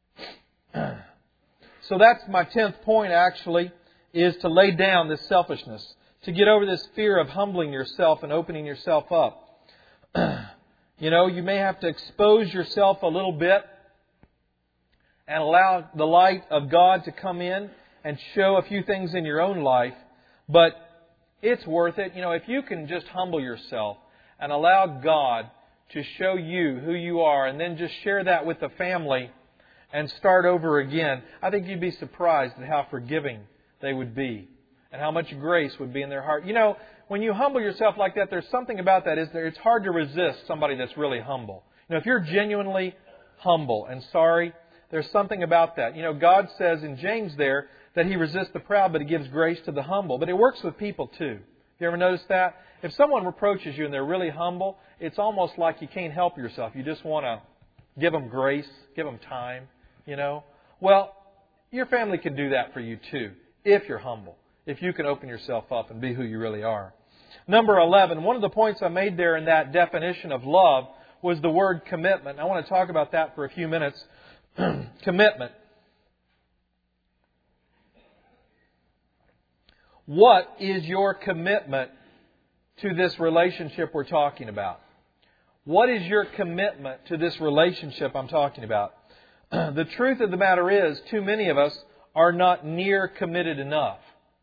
Speaker 1: So that's my tenth point, actually, is to lay down this selfishness. To get over this fear of humbling yourself and opening yourself up. You know, you may have to expose yourself a little bit and allow the light of God to come in and show a few things in your own life. But it's worth it. You know, if you can just humble yourself and allow God to show you who you are and then just share that with the family and start over again, I think you'd be surprised at how forgiving they would be and how much grace would be in their heart. You know, when you humble yourself like that, there's something about that. Is there? It's hard to resist somebody that's really humble. You know, if you're genuinely humble and sorry, there's something about that. You know, God says in James there that He resists the proud, but He gives grace to the humble. But it works with people too. You ever notice that? If someone reproaches you and they're really humble, it's almost like you can't help yourself. You just want to give them grace, give them time, you know. Well, your family can do that for you too, if you're humble. If you can open yourself up and be who you really are. Number eleven, one of the points I made there in that definition of love was the word commitment. I want to talk about that for a few minutes. Commitment. What is your commitment to this relationship we're talking about? What is your commitment to this relationship I'm talking about? The truth of the matter is, too many of us are not near committed enough.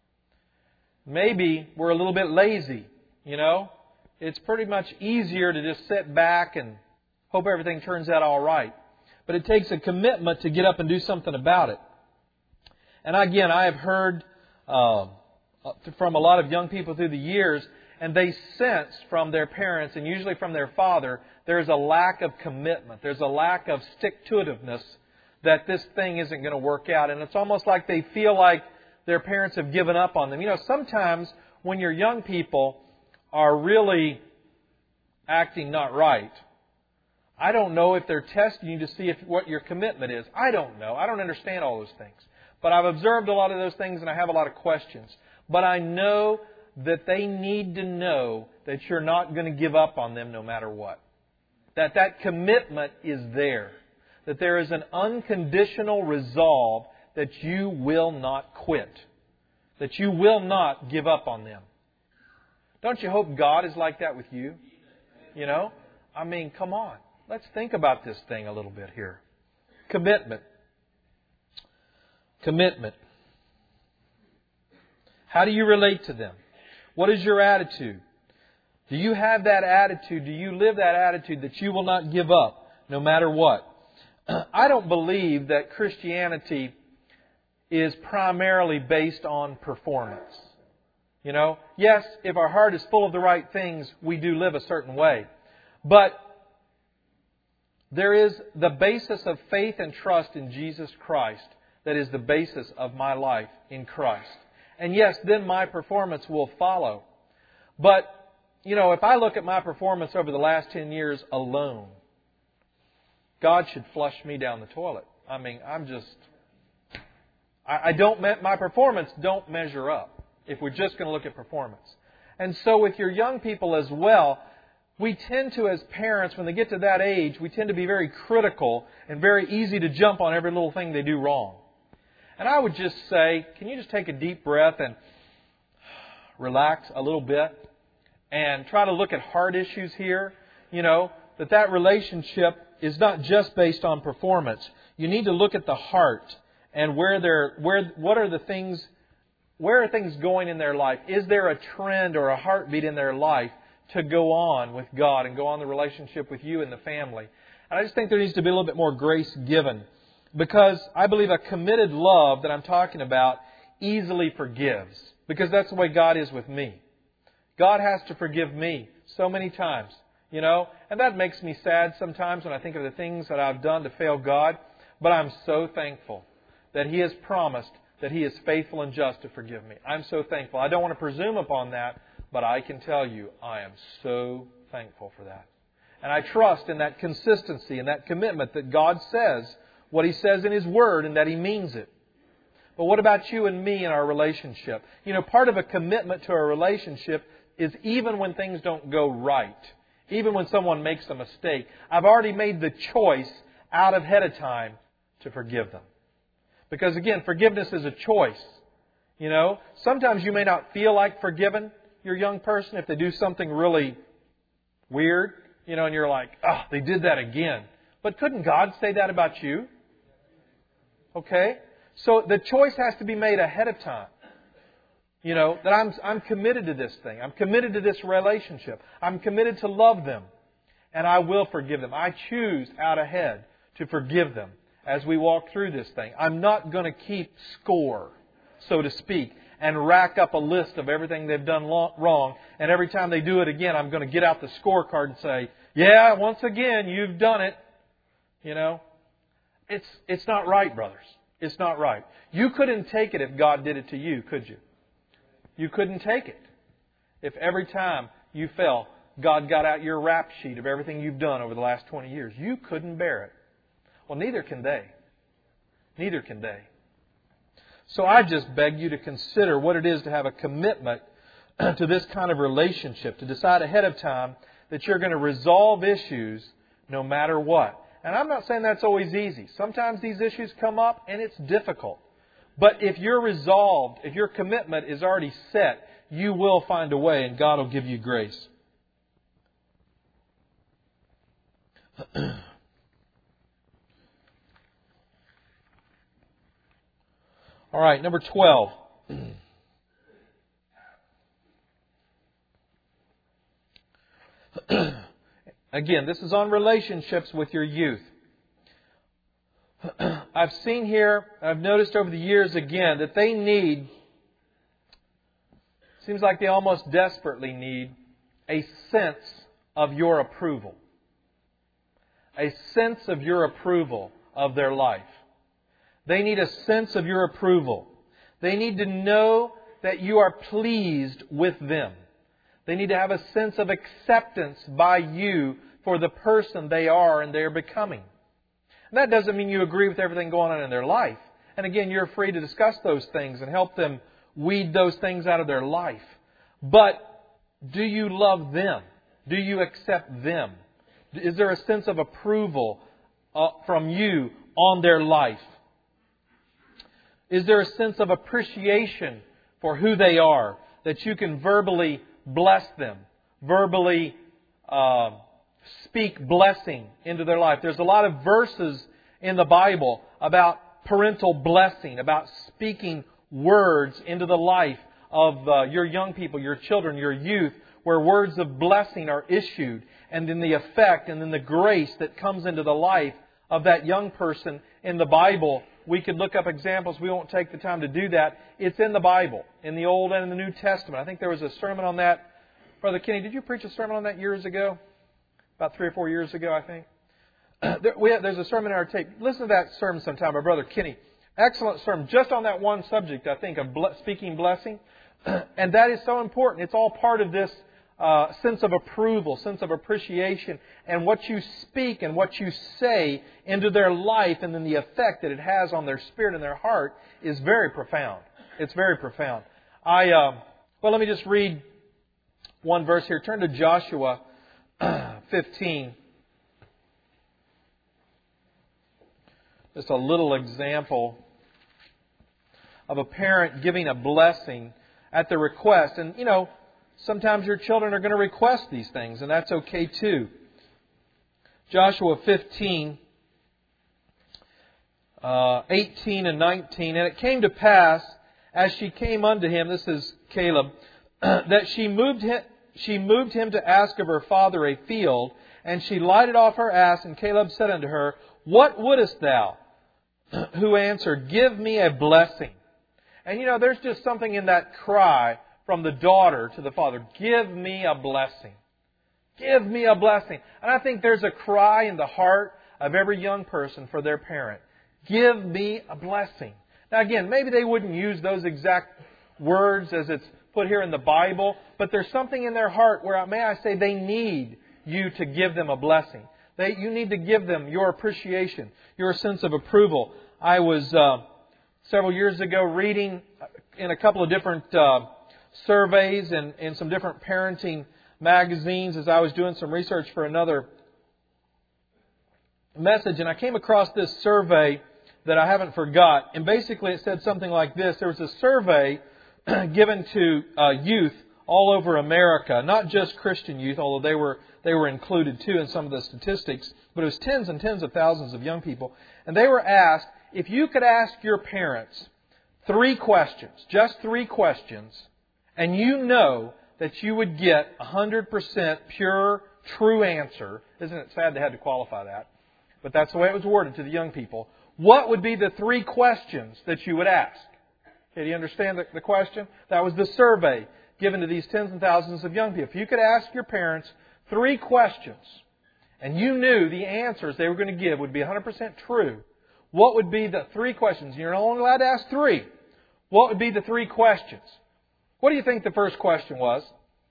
Speaker 1: Maybe we're a little bit lazy, you know. It's pretty much easier to just sit back and hope everything turns out all right. But it takes a commitment to get up and do something about it. And again, I have heard uh, from a lot of young people through the years, and they sense from their parents and usually from their father, there's a lack of commitment. There's a lack of stick-to-itiveness that this thing isn't going to work out. And it's almost like they feel like their parents have given up on them. You know, sometimes when your young people are really acting not right, I don't know if they're testing you to see if what your commitment is. I don't know. I don't understand all those things. But I've observed a lot of those things and I have a lot of questions. But I know that they need to know that you're not going to give up on them no matter what. That that commitment is there. That there is an unconditional resolve that you will not quit. That you will not give up on them. Don't you hope God is like that with you? You know? I mean, come on. Let's think about this thing a little bit here. Commitment. Commitment. How do you relate to them? What is your attitude? Do you have that attitude? Do you live that attitude that you will not give up no matter what? I don't believe that Christianity is primarily based on performance. You know, yes, if our heart is full of the right things, we do live a certain way. But there is the basis of faith and trust in Jesus Christ that is the basis of my life in Christ. And yes, then my performance will follow. But, you know, if I look at my performance over the last ten years alone, God should flush me down the toilet. I mean, I'm just... I don't, my performance don't measure up if we're just going to look at performance. And so with your young people as well, we tend to, as parents, when they get to that age, we tend to be very critical and very easy to jump on every little thing they do wrong. And I would just say, can you just take a deep breath and relax a little bit and try to look at heart issues here? You know, that that relationship is not just based on performance. You need to look at the heart. And where they're, where, what are the things, where are things going in their life? Is there a trend or a heartbeat in their life to go on with God and go on the relationship with you and the family? And I just think there needs to be a little bit more grace given. Because I believe a committed love that I'm talking about easily forgives. Because that's the way God is with me. God has to forgive me so many times. You know, and that makes me sad sometimes when I think of the things that I've done to fail God. But I'm so thankful that He has promised that He is faithful and just to forgive me. I'm so thankful. I don't want to presume upon that, but I can tell you I am so thankful for that. And I trust in that consistency and that commitment that God says what He says in His Word and that He means it. But what about you and me in our relationship? You know, part of a commitment to a relationship is even when things don't go right, even when someone makes a mistake, I've already made the choice out ahead of time to forgive them. Because again, forgiveness is a choice. You know, sometimes you may not feel like forgiving your young person if they do something really weird, you know, and you're like, oh, they did that again. But couldn't God say that about you? Okay? So the choice has to be made ahead of time. You know, that I'm I'm committed to this thing. I'm committed to this relationship. I'm committed to love them. And I will forgive them. I choose out ahead to forgive them as we walk through this thing. I'm not going to keep score, so to speak, and rack up a list of everything they've done wrong. And every time they do it again, I'm going to get out the scorecard and say, yeah, once again, you've done it. You know, it's it's not right, brothers. It's not right. You couldn't take it if God did it to you, could you? You couldn't take it. If every time you fell, God got out your rap sheet of everything you've done over the last twenty years. You couldn't bear it. Well, neither can they. Neither can they. So I just beg you to consider what it is to have a commitment to this kind of relationship, to decide ahead of time that you're going to resolve issues no matter what. And I'm not saying that's always easy. Sometimes these issues come up and it's difficult. But if you're resolved, if your commitment is already set, you will find a way and God will give you grace. All right, number twelve. Again, this is on relationships with your youth. I've seen here, I've noticed over the years again, that they need, seems like they almost desperately need, a sense of your approval. A sense of your approval of their life. They need a sense of your approval. They need to know that you are pleased with them. They need to have a sense of acceptance by you for the person they are and they're becoming. And that doesn't mean you agree with everything going on in their life. And again, you're free to discuss those things and help them weed those things out of their life. But do you love them? Do you accept them? Is there a sense of approval uh, from you on their life? Is there a sense of appreciation for who they are, that you can verbally bless them, verbally uh, speak blessing into their life? There's a lot of verses in the Bible about parental blessing, about speaking words into the life of uh, your young people, your children, your youth, where words of blessing are issued, and then the effect and then the grace that comes into the life of that young person in the Bible. We could look up examples. We won't take the time to do that. It's in the Bible, in the Old and in the New Testament. I think there was a sermon on that. Brother Kenny, did you preach a sermon on that years ago? About three or four years ago, I think. there, we have, there's a sermon in our tape. Listen to that sermon sometime by Brother Kenny. Excellent sermon, just on that one subject, I think, of ble- speaking blessing. And that is so important. It's all part of this uh, sense of approval, sense of appreciation, and what you speak and what you say into their life, and then the effect that it has on their spirit and their heart is very profound. It's very profound. I uh, well, let me just read one verse here. Turn to Joshua fifteen. Just a little example of a parent giving a blessing at the request. And, you know, sometimes your children are going to request these things, and that's okay too. Joshua fifteen, uh, eighteen and nineteen. And it came to pass, as she came unto him, this is Caleb, that she moved him, she moved him to ask of her father a field, and she lighted off her ass, and Caleb said unto her, What wouldest thou? Who answered, Give me a blessing. And you know, there's just something in that cry from the daughter to the father. Give me a blessing. Give me a blessing. And I think there's a cry in the heart of every young person for their parent. Give me a blessing. Now again, maybe they wouldn't use those exact words as it's put here in the Bible, but there's something in their heart where, may I say, they need you to give them a blessing. They, you need to give them your appreciation, your sense of approval. I was uh, several years ago reading in a couple of different uh, surveys and in some different parenting magazines as I was doing some research for another message, and I came across this survey that I haven't forgot. And basically it said something like this. There was a survey given to uh, youth all over America, not just Christian youth, although they were they were included too in some of the statistics, but it was tens and tens of thousands of young people. And they were asked, if you could ask your parents three questions, just three questions, and you know that you would get a one hundred percent pure, true answer. Isn't it sad they had to qualify that? But that's the way it was worded to the young people. What would be the three questions that you would ask? Okay, do you understand the, the question? That was the survey given to these tens and thousands of young people. If you could ask your parents three questions, and you knew the answers they were going to give would be one hundred percent true, what would be the three questions? You're only allowed to ask three. What would be the three questions? What do you think the first question was?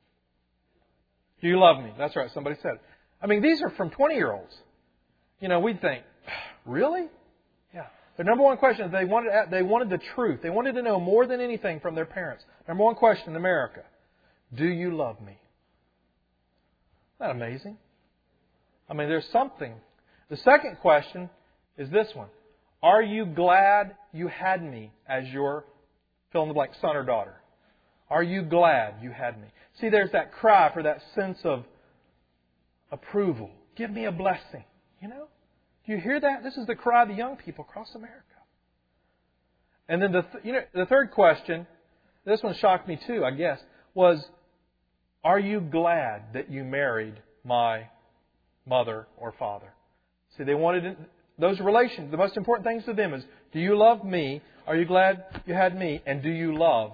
Speaker 1: Do you love me? That's right, somebody said it. I mean, these are from twenty-year-olds. You know, we'd think, really? Yeah. The number one question is they wanted, they wanted the truth. They wanted to know more than anything from their parents. Number one question in America, do you love me? Isn't that amazing? I mean, there's something. The second question is this one. Are you glad you had me as your fill in the blank son or daughter? Are you glad you had me? See, there's that cry for that sense of approval. Give me a blessing. You know? Do you hear that? This is the cry of the young people across America. And then the th- you know the third question, this one shocked me too, I guess, was, are you glad that you married my mother or father? See, they wanted those relations. The most important things to them is, do you love me? Are you glad you had me? And do you love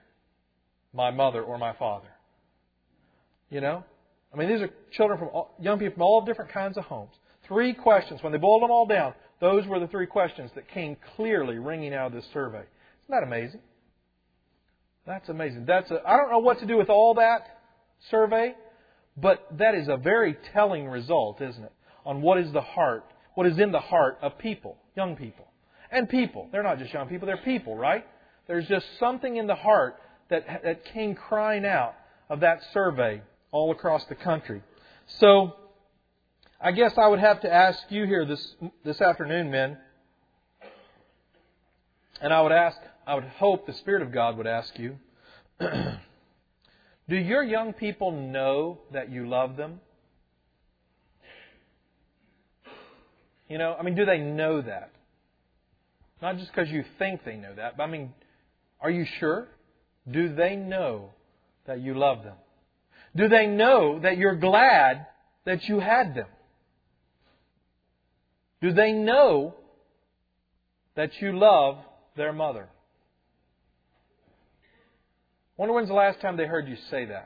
Speaker 1: my mother or my father? You know? I mean, these are children from all, young people from all different kinds of homes. Three questions. When they boiled them all down, those were the three questions that came clearly ringing out of this survey. Isn't that amazing? That's amazing. That's a, I don't know what to do with all that survey, but that is a very telling result, isn't it? On what is the heart, what is in the heart of people, young people. And people. They're not just young people, they're people, right? There's just something in the heart that, that came crying out of that survey all across the country. So, I guess I would have to ask you here this this afternoon, men, and I would ask, I would hope the Spirit of God would ask you, do your young people know that you love them? You know, I mean, do they know that? Not just because you think they know that, but I mean, are you sure? Do they know that you love them? Do they know that you're glad that you had them? Do they know that you love their mother? Wonder when's the last time they heard you say that?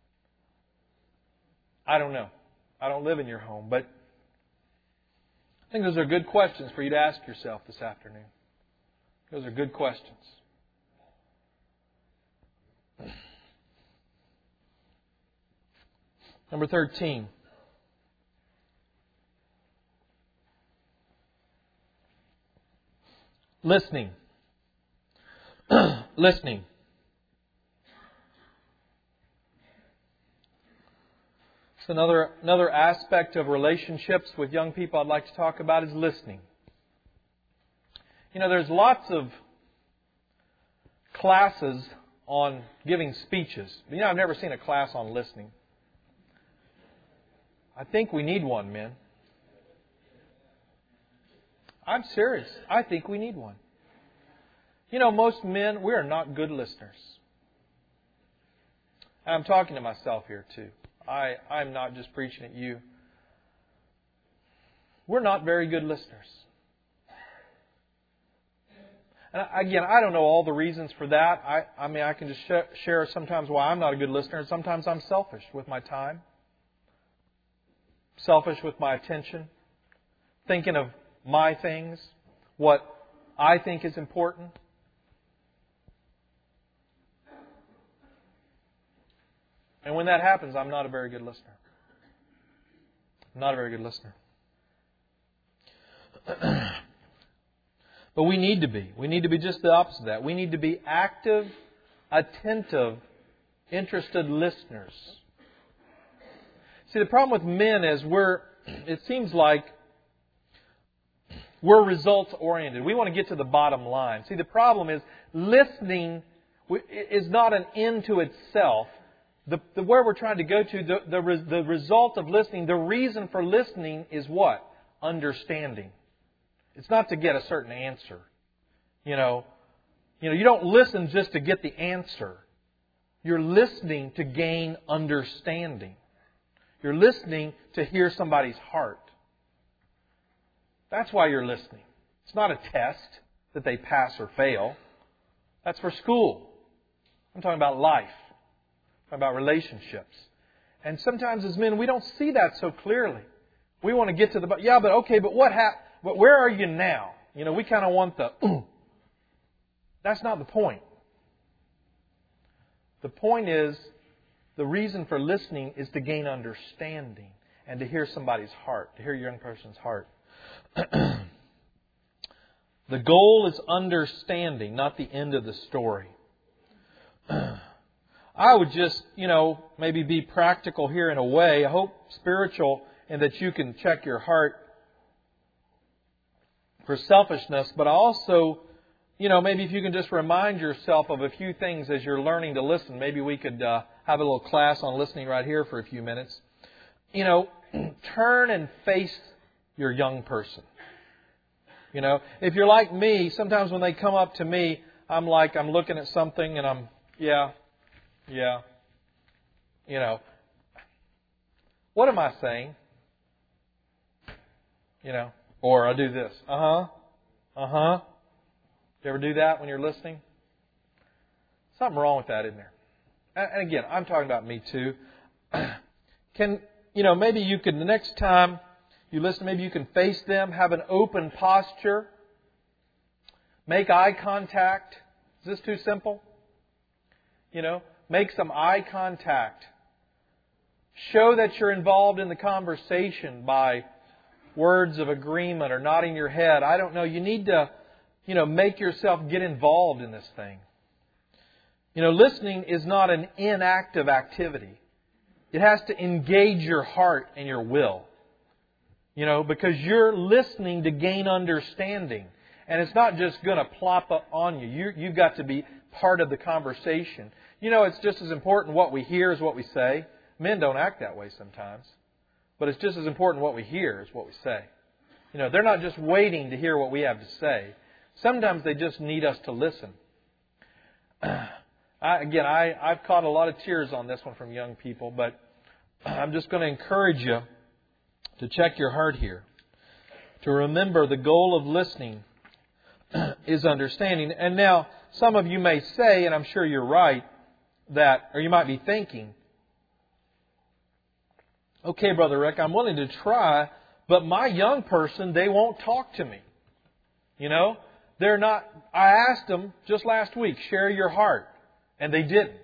Speaker 1: I don't know. I don't live in your home, but I think those are good questions for you to ask yourself this afternoon. Those are good questions. Number thirteen. Listening. Listening. So another another aspect of relationships with young people I'd like to talk about is listening. You know, there's lots of classes on giving speeches. You know, I've never seen a class on listening. I think we need one, men. I'm serious. I think we need one. You know, most men, we are not good listeners. And I'm talking to myself here too. I, I'm not just preaching at you. We're not very good listeners. And again, I don't know all the reasons for that. I, I mean, I can just sh- share sometimes why I'm not a good listener, and sometimes I'm selfish with my time. selfish with my attention, thinking of my things, what I think is important. And when that happens, I'm not a very good listener. I'm not a very good listener. But we need to be. We need to be just the opposite of that. We need to be active, attentive, interested listeners. See, the problem with men is we're, it seems like we're results oriented. We want to get to the bottom line. See, the problem is listening is not an end to itself. The, the where we're trying to go to, the, the, the result of listening, the reason for listening is what? Understanding. It's not to get a certain answer. You know, you know, you don't listen just to get the answer. You're listening to gain understanding. You're listening to hear somebody's heart. That's why you're listening. It's not a test that they pass or fail. That's for school. I'm talking about life. I'm talking about relationships. And sometimes as men, we don't see that so clearly. We want to get to the, yeah, but okay, but what happened? But where are you now? You know, we kind of want the, ooh. That's not the point. The point is, the reason for listening is to gain understanding and to hear somebody's heart, to hear a young person's heart. The goal is understanding, not the end of the story. I would just, you know, maybe be practical here in a way. I hope spiritual, and that you can check your heart for selfishness, but also, you know, maybe if you can just remind yourself of a few things as you're learning to listen. Maybe we could uh, have a little class on listening right here for a few minutes. You know, turn and face your young person. You know, if you're like me, sometimes when they come up to me, I'm like, I'm looking at something and I'm, yeah, yeah, you know, what am I saying? You know, or I do this. Uh-huh. Uh-huh. You ever do that when you're listening? Something wrong with that, isn't there? And again, I'm talking about me too. Can, you know, maybe you could, the next time you listen, maybe you can face them, have an open posture, make eye contact. Is this too simple? You know, make some eye contact. Show that you're involved in the conversation by words of agreement or nodding your head. I don't know. You need to, you know, make yourself get involved in this thing. You know, listening is not an inactive activity. It has to engage your heart and your will. You know, because you're listening to gain understanding. And it's not just going to plop up on you. you. You've got to be part of the conversation. You know, it's just as important what we hear as what we say. Men don't act that way sometimes. But it's just as important what we hear as what we say. You know, they're not just waiting to hear what we have to say. Sometimes they just need us to listen. I, again, I, I've caught a lot of tears on this one from young people, but I'm just going to encourage you to check your heart here. To remember the goal of listening is understanding. And now, some of you may say, and I'm sure you're right, that, or you might be thinking, okay, Brother Rick, I'm willing to try, but my young person, they won't talk to me. You know, they're not, I asked them just last week, share your heart, and they didn't.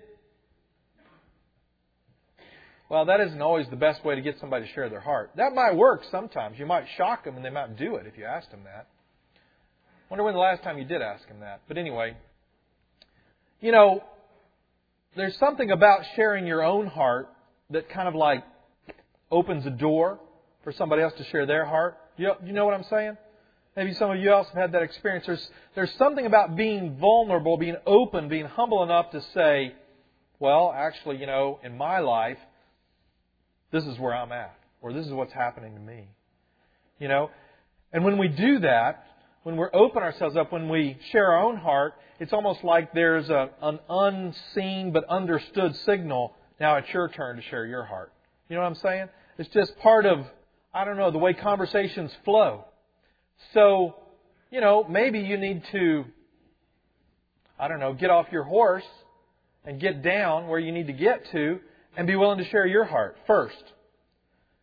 Speaker 1: Well, that isn't always the best way to get somebody to share their heart. That might work sometimes. You might shock them and they might do it if you asked them that. I wonder when the last time you did ask them that. But anyway, you know, there's something about sharing your own heart that kind of like opens a door for somebody else to share their heart. You, you know what I'm saying? Maybe some of you else have had that experience. There's, there's something about being vulnerable, being open, being humble enough to say, well, actually, you know, in my life, this is where I'm at. Or this is what's happening to me. You know? And when we do that, when we open ourselves up, when we share our own heart, it's almost like there's a, an unseen but understood signal. Now it's your turn to share your heart. You know what I'm saying? It's just part of, I don't know, the way conversations flow. So, you know, maybe you need to, I don't know, get off your horse and get down where you need to get to and be willing to share your heart first.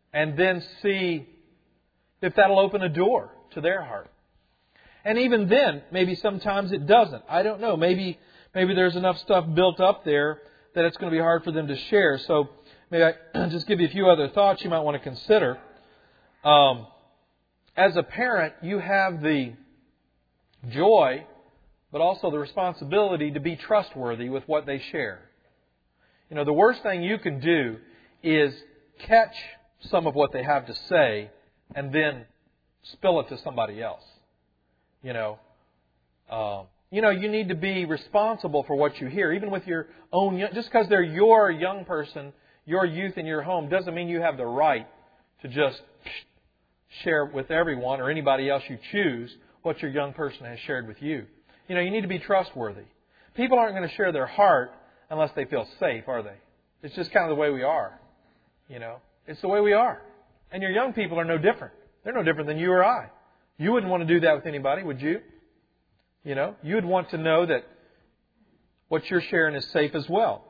Speaker 1: and then see if that'll open a door to their heart. And even then, maybe sometimes it doesn't. I don't know. Maybe maybe there's enough stuff built up there that it's going to be hard for them to share. So maybe I just give you a few other thoughts you might want to consider. Um, as a parent, you have the joy, but also the responsibility to be trustworthy with what they share. You know, the worst thing you can do is catch some of what they have to say and then spill it to somebody else. You know, uh, you know, you need to be responsible for what you hear, even with your own. Just because they're your young person, your youth in your home, doesn't mean you have the right to just share with everyone or anybody else you choose what your young person has shared with you. You know, you need to be trustworthy. People aren't going to share their heart unless they feel safe, are they? It's just kind of the way we are. You know, it's the way we are. And your young people are no different. They're no different than you or I. You wouldn't want to do that with anybody, would you? You know, you would want to know that what you're sharing is safe as well.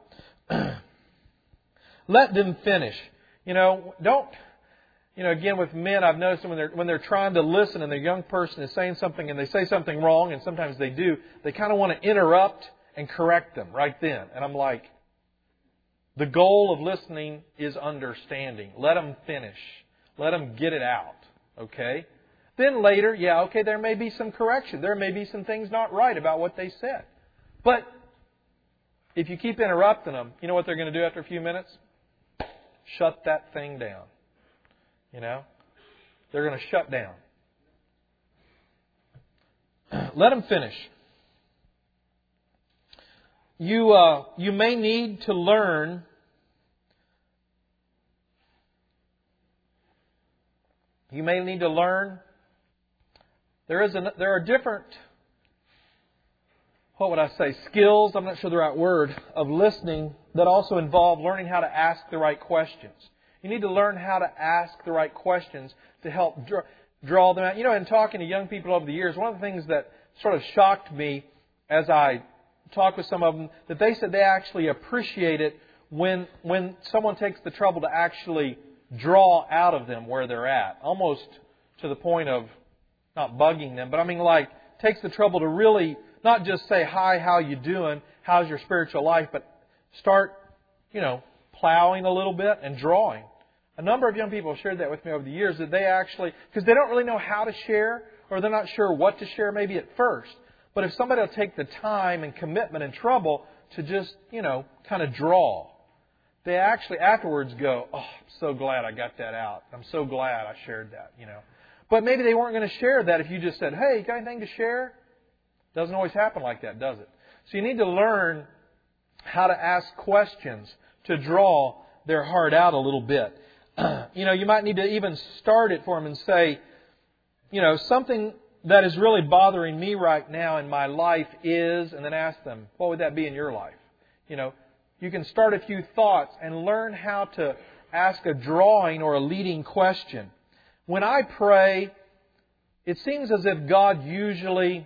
Speaker 1: Let them finish. You know, don't, you know, again with men, I've noticed when they're, when they're trying to listen and the young person is saying something and they say something wrong, and sometimes they do, they kind of want to interrupt and correct them right then. And I'm like, the goal of listening is understanding. Let them finish. Let them get it out. Okay? Then later, yeah, okay, there may be some correction. There may be some things not right about what they said. But if you keep interrupting them, you know what they're going to do after a few minutes? Shut that thing down. You know? They're going to shut down. Let them finish. You, uh, you may need to learn You may need to learn. There is a, there are different, what would I say, skills, I'm not sure the right word, of listening that also involve learning how to ask the right questions. You need to learn how to ask the right questions to help draw, draw them out. You know, in talking to young people over the years, one of the things that sort of shocked me as I talked with some of them, that they said they actually appreciate it when when someone takes the trouble to actually draw out of them where they're at. Almost to the point of not bugging them, but I mean like takes the trouble to really not just say, hi, how you doing? How's your spiritual life? But start, you know, plowing a little bit and drawing. A number of young people have shared that with me over the years, that they actually, because they don't really know how to share, or they're not sure what to share maybe at first. But if somebody will take the time and commitment and trouble to just, you know, kind of draw, they actually afterwards go, oh, I'm so glad I got that out. I'm so glad I shared that, you know. But maybe they weren't going to share that if you just said, hey, got anything to share? Doesn't always happen like that, does it? So you need to learn how to ask questions to draw their heart out a little bit. You know, you might need to even start it for them and say, you know, something that is really bothering me right now in my life is, and then ask them, what would that be in your life? You know, you can start a few thoughts and learn how to ask a drawing or a leading question. When I pray, it seems as if God usually,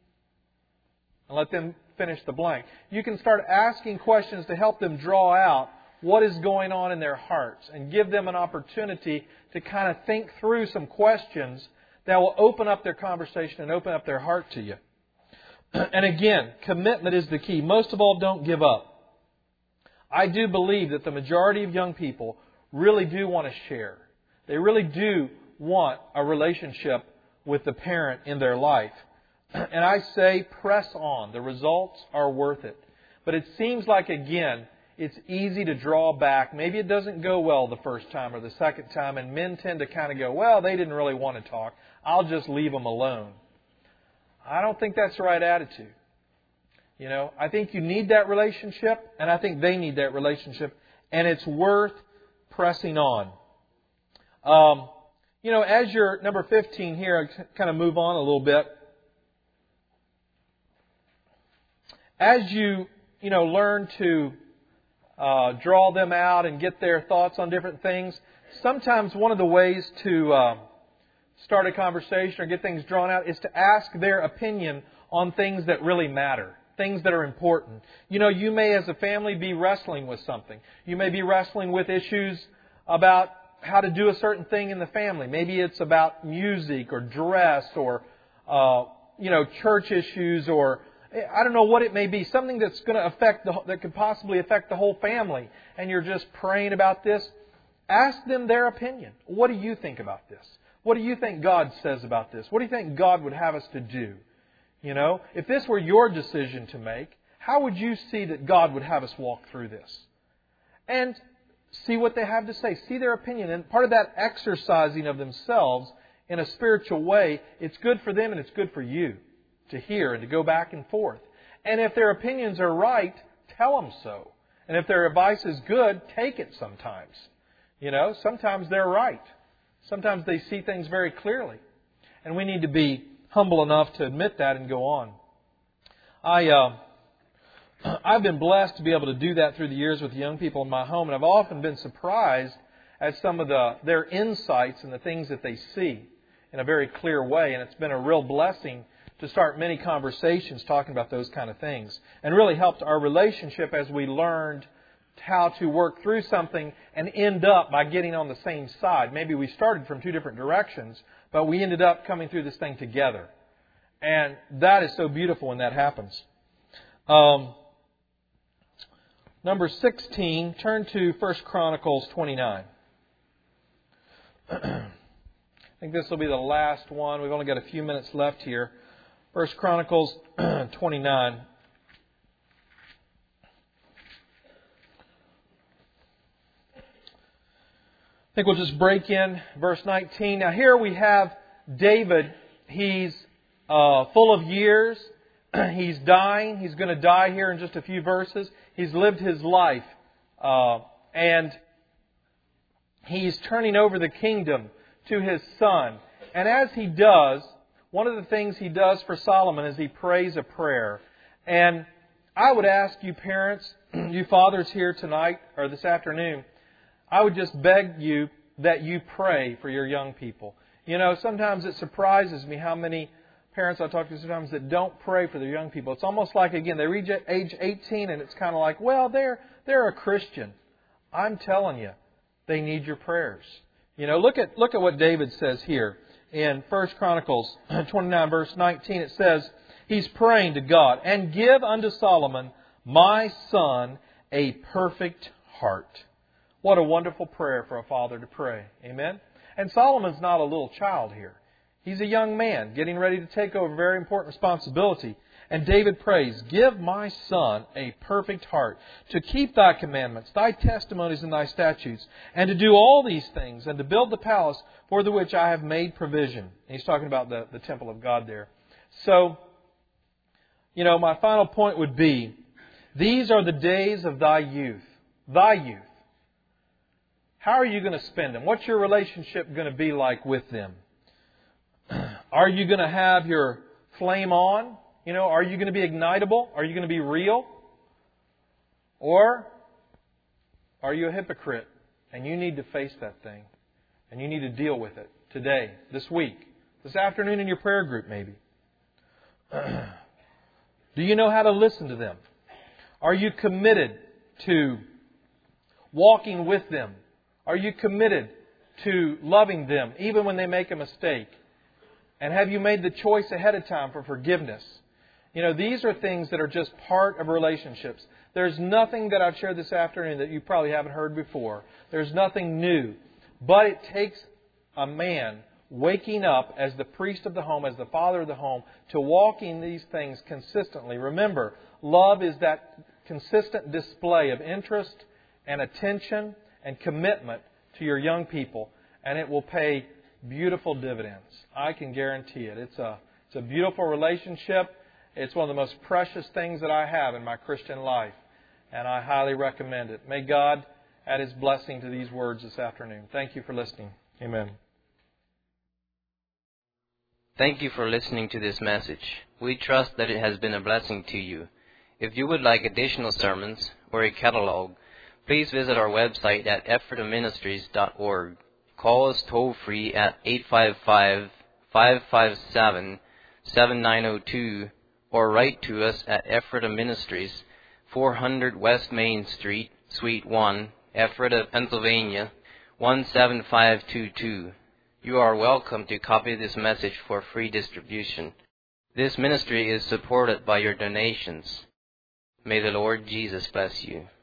Speaker 1: and let them finish the blank, you can start asking questions to help them draw out what is going on in their hearts and give them an opportunity to kind of think through some questions that will open up their conversation and open up their heart to you. And again, commitment is the key. Most of all, don't give up. I do believe that the majority of young people really do want to share. They really do want a relationship with the parent in their life. And I say, press on. The results are worth it. But it seems like, again, it's easy to draw back. Maybe it doesn't go well the first time or the second time, and men tend to kind of go, well, they didn't really want to talk. I'll just leave them alone. I don't think that's the right attitude. You know, I think you need that relationship, and I think they need that relationship, and it's worth pressing on. Um, you know, as you're number fifteen here, I kind of move on a little bit. As you, you know, learn to uh, draw them out and get their thoughts on different things, sometimes one of the ways to uh, start a conversation or get things drawn out is to ask their opinion on things that really matter. Things that are important. You know, you may as a family be wrestling with something. You may be wrestling with issues about how to do a certain thing in the family. Maybe it's about music or dress or, uh, you know, church issues or I don't know what it may be. Something that's going to affect the, that could possibly affect the whole family. And you're just praying about this. Ask them their opinion. What do you think about this? What do you think God says about this? What do you think God would have us to do? You know, if this were your decision to make, how would you see that God would have us walk through this? And see what they have to say. See their opinion. And part of that exercising of themselves in a spiritual way, it's good for them and it's good for you to hear and to go back and forth. And if their opinions are right, tell them so. And if their advice is good, take it sometimes. You know, sometimes they're right. Sometimes they see things very clearly. And we need to be humble enough to admit that and go on. I, uh, I've been blessed to be able to do that through the years with young people in my home. And I've often been surprised at some of the their insights and the things that they see in a very clear way. And it's been a real blessing to start many conversations talking about those kind of things. And really helped our relationship as we learned how to work through something and end up by getting on the same side. Maybe we started from two different directions, but we ended up coming through this thing together. And that is so beautiful when that happens. Um, number sixteen, turn to First Chronicles twenty-nine. I think this will be the last one. We've only got a few minutes left here. First Chronicles twenty-nine. I think we'll just break in verse nineteen. Now here we have David. He's uh, full of years. He's dying. He's going to die here in just a few verses. He's lived his life. Uh, and he's turning over the kingdom to his son. And as he does, one of the things he does for Solomon is he prays a prayer. And I would ask you parents, you fathers here tonight or this afternoon, I would just beg you that you pray for your young people. You know, sometimes it surprises me how many parents I talk to sometimes that don't pray for their young people. It's almost like, again, they reach age eighteen and it's kind of like, well, they're they're a Christian. I'm telling you, they need your prayers. You know, look at look at what David says here in First Chronicles twenty-nine, verse nineteen. It says, he's praying to God, and give unto Solomon, my son, a perfect heart. What a wonderful prayer for a father to pray. Amen? And Solomon's not a little child here. He's a young man getting ready to take over a very important responsibility. And David prays, give my son a perfect heart to keep thy commandments, thy testimonies, and thy statutes, and to do all these things, and to build the palace for the which I have made provision. And he's talking about the, the temple of God there. So, you know, my final point would be, these are the days of thy youth. Thy youth. How are you going to spend them? What's your relationship going to be like with them? Are you going to have your flame on? You know, are you going to be ignitable? Are you going to be real? Or are you a hypocrite and you need to face that thing and you need to deal with it today, this week, this afternoon in your prayer group maybe? Do you know how to listen to them? Are you committed to walking with them? Are you committed to loving them even when they make a mistake? And have you made the choice ahead of time for forgiveness? You know, these are things that are just part of relationships. There's nothing that I've shared this afternoon that you probably haven't heard before. There's nothing new. But it takes a man waking up as the priest of the home, as the father of the home, to walk in these things consistently. Remember, love is that consistent display of interest and attention and commitment to your young people. And it will pay beautiful dividends. I can guarantee it. It's a, it's a beautiful relationship. It's one of the most precious things that I have in my Christian life. And I highly recommend it. May God add His blessing to these words this afternoon. Thank you for listening. Amen.
Speaker 2: Thank you for listening to this message. We trust that it has been a blessing to you. If you would like additional sermons or a catalog, please visit our website at ephrata ministries dot org. Call us toll-free at eight five five, five five seven, seven nine zero two or write to us at Ephrata Ministries, four hundred West Main Street, Suite one, Ephrata, Pennsylvania, one seven five two two. You are welcome to copy this message for free distribution. This ministry is supported by your donations. May the Lord Jesus bless you.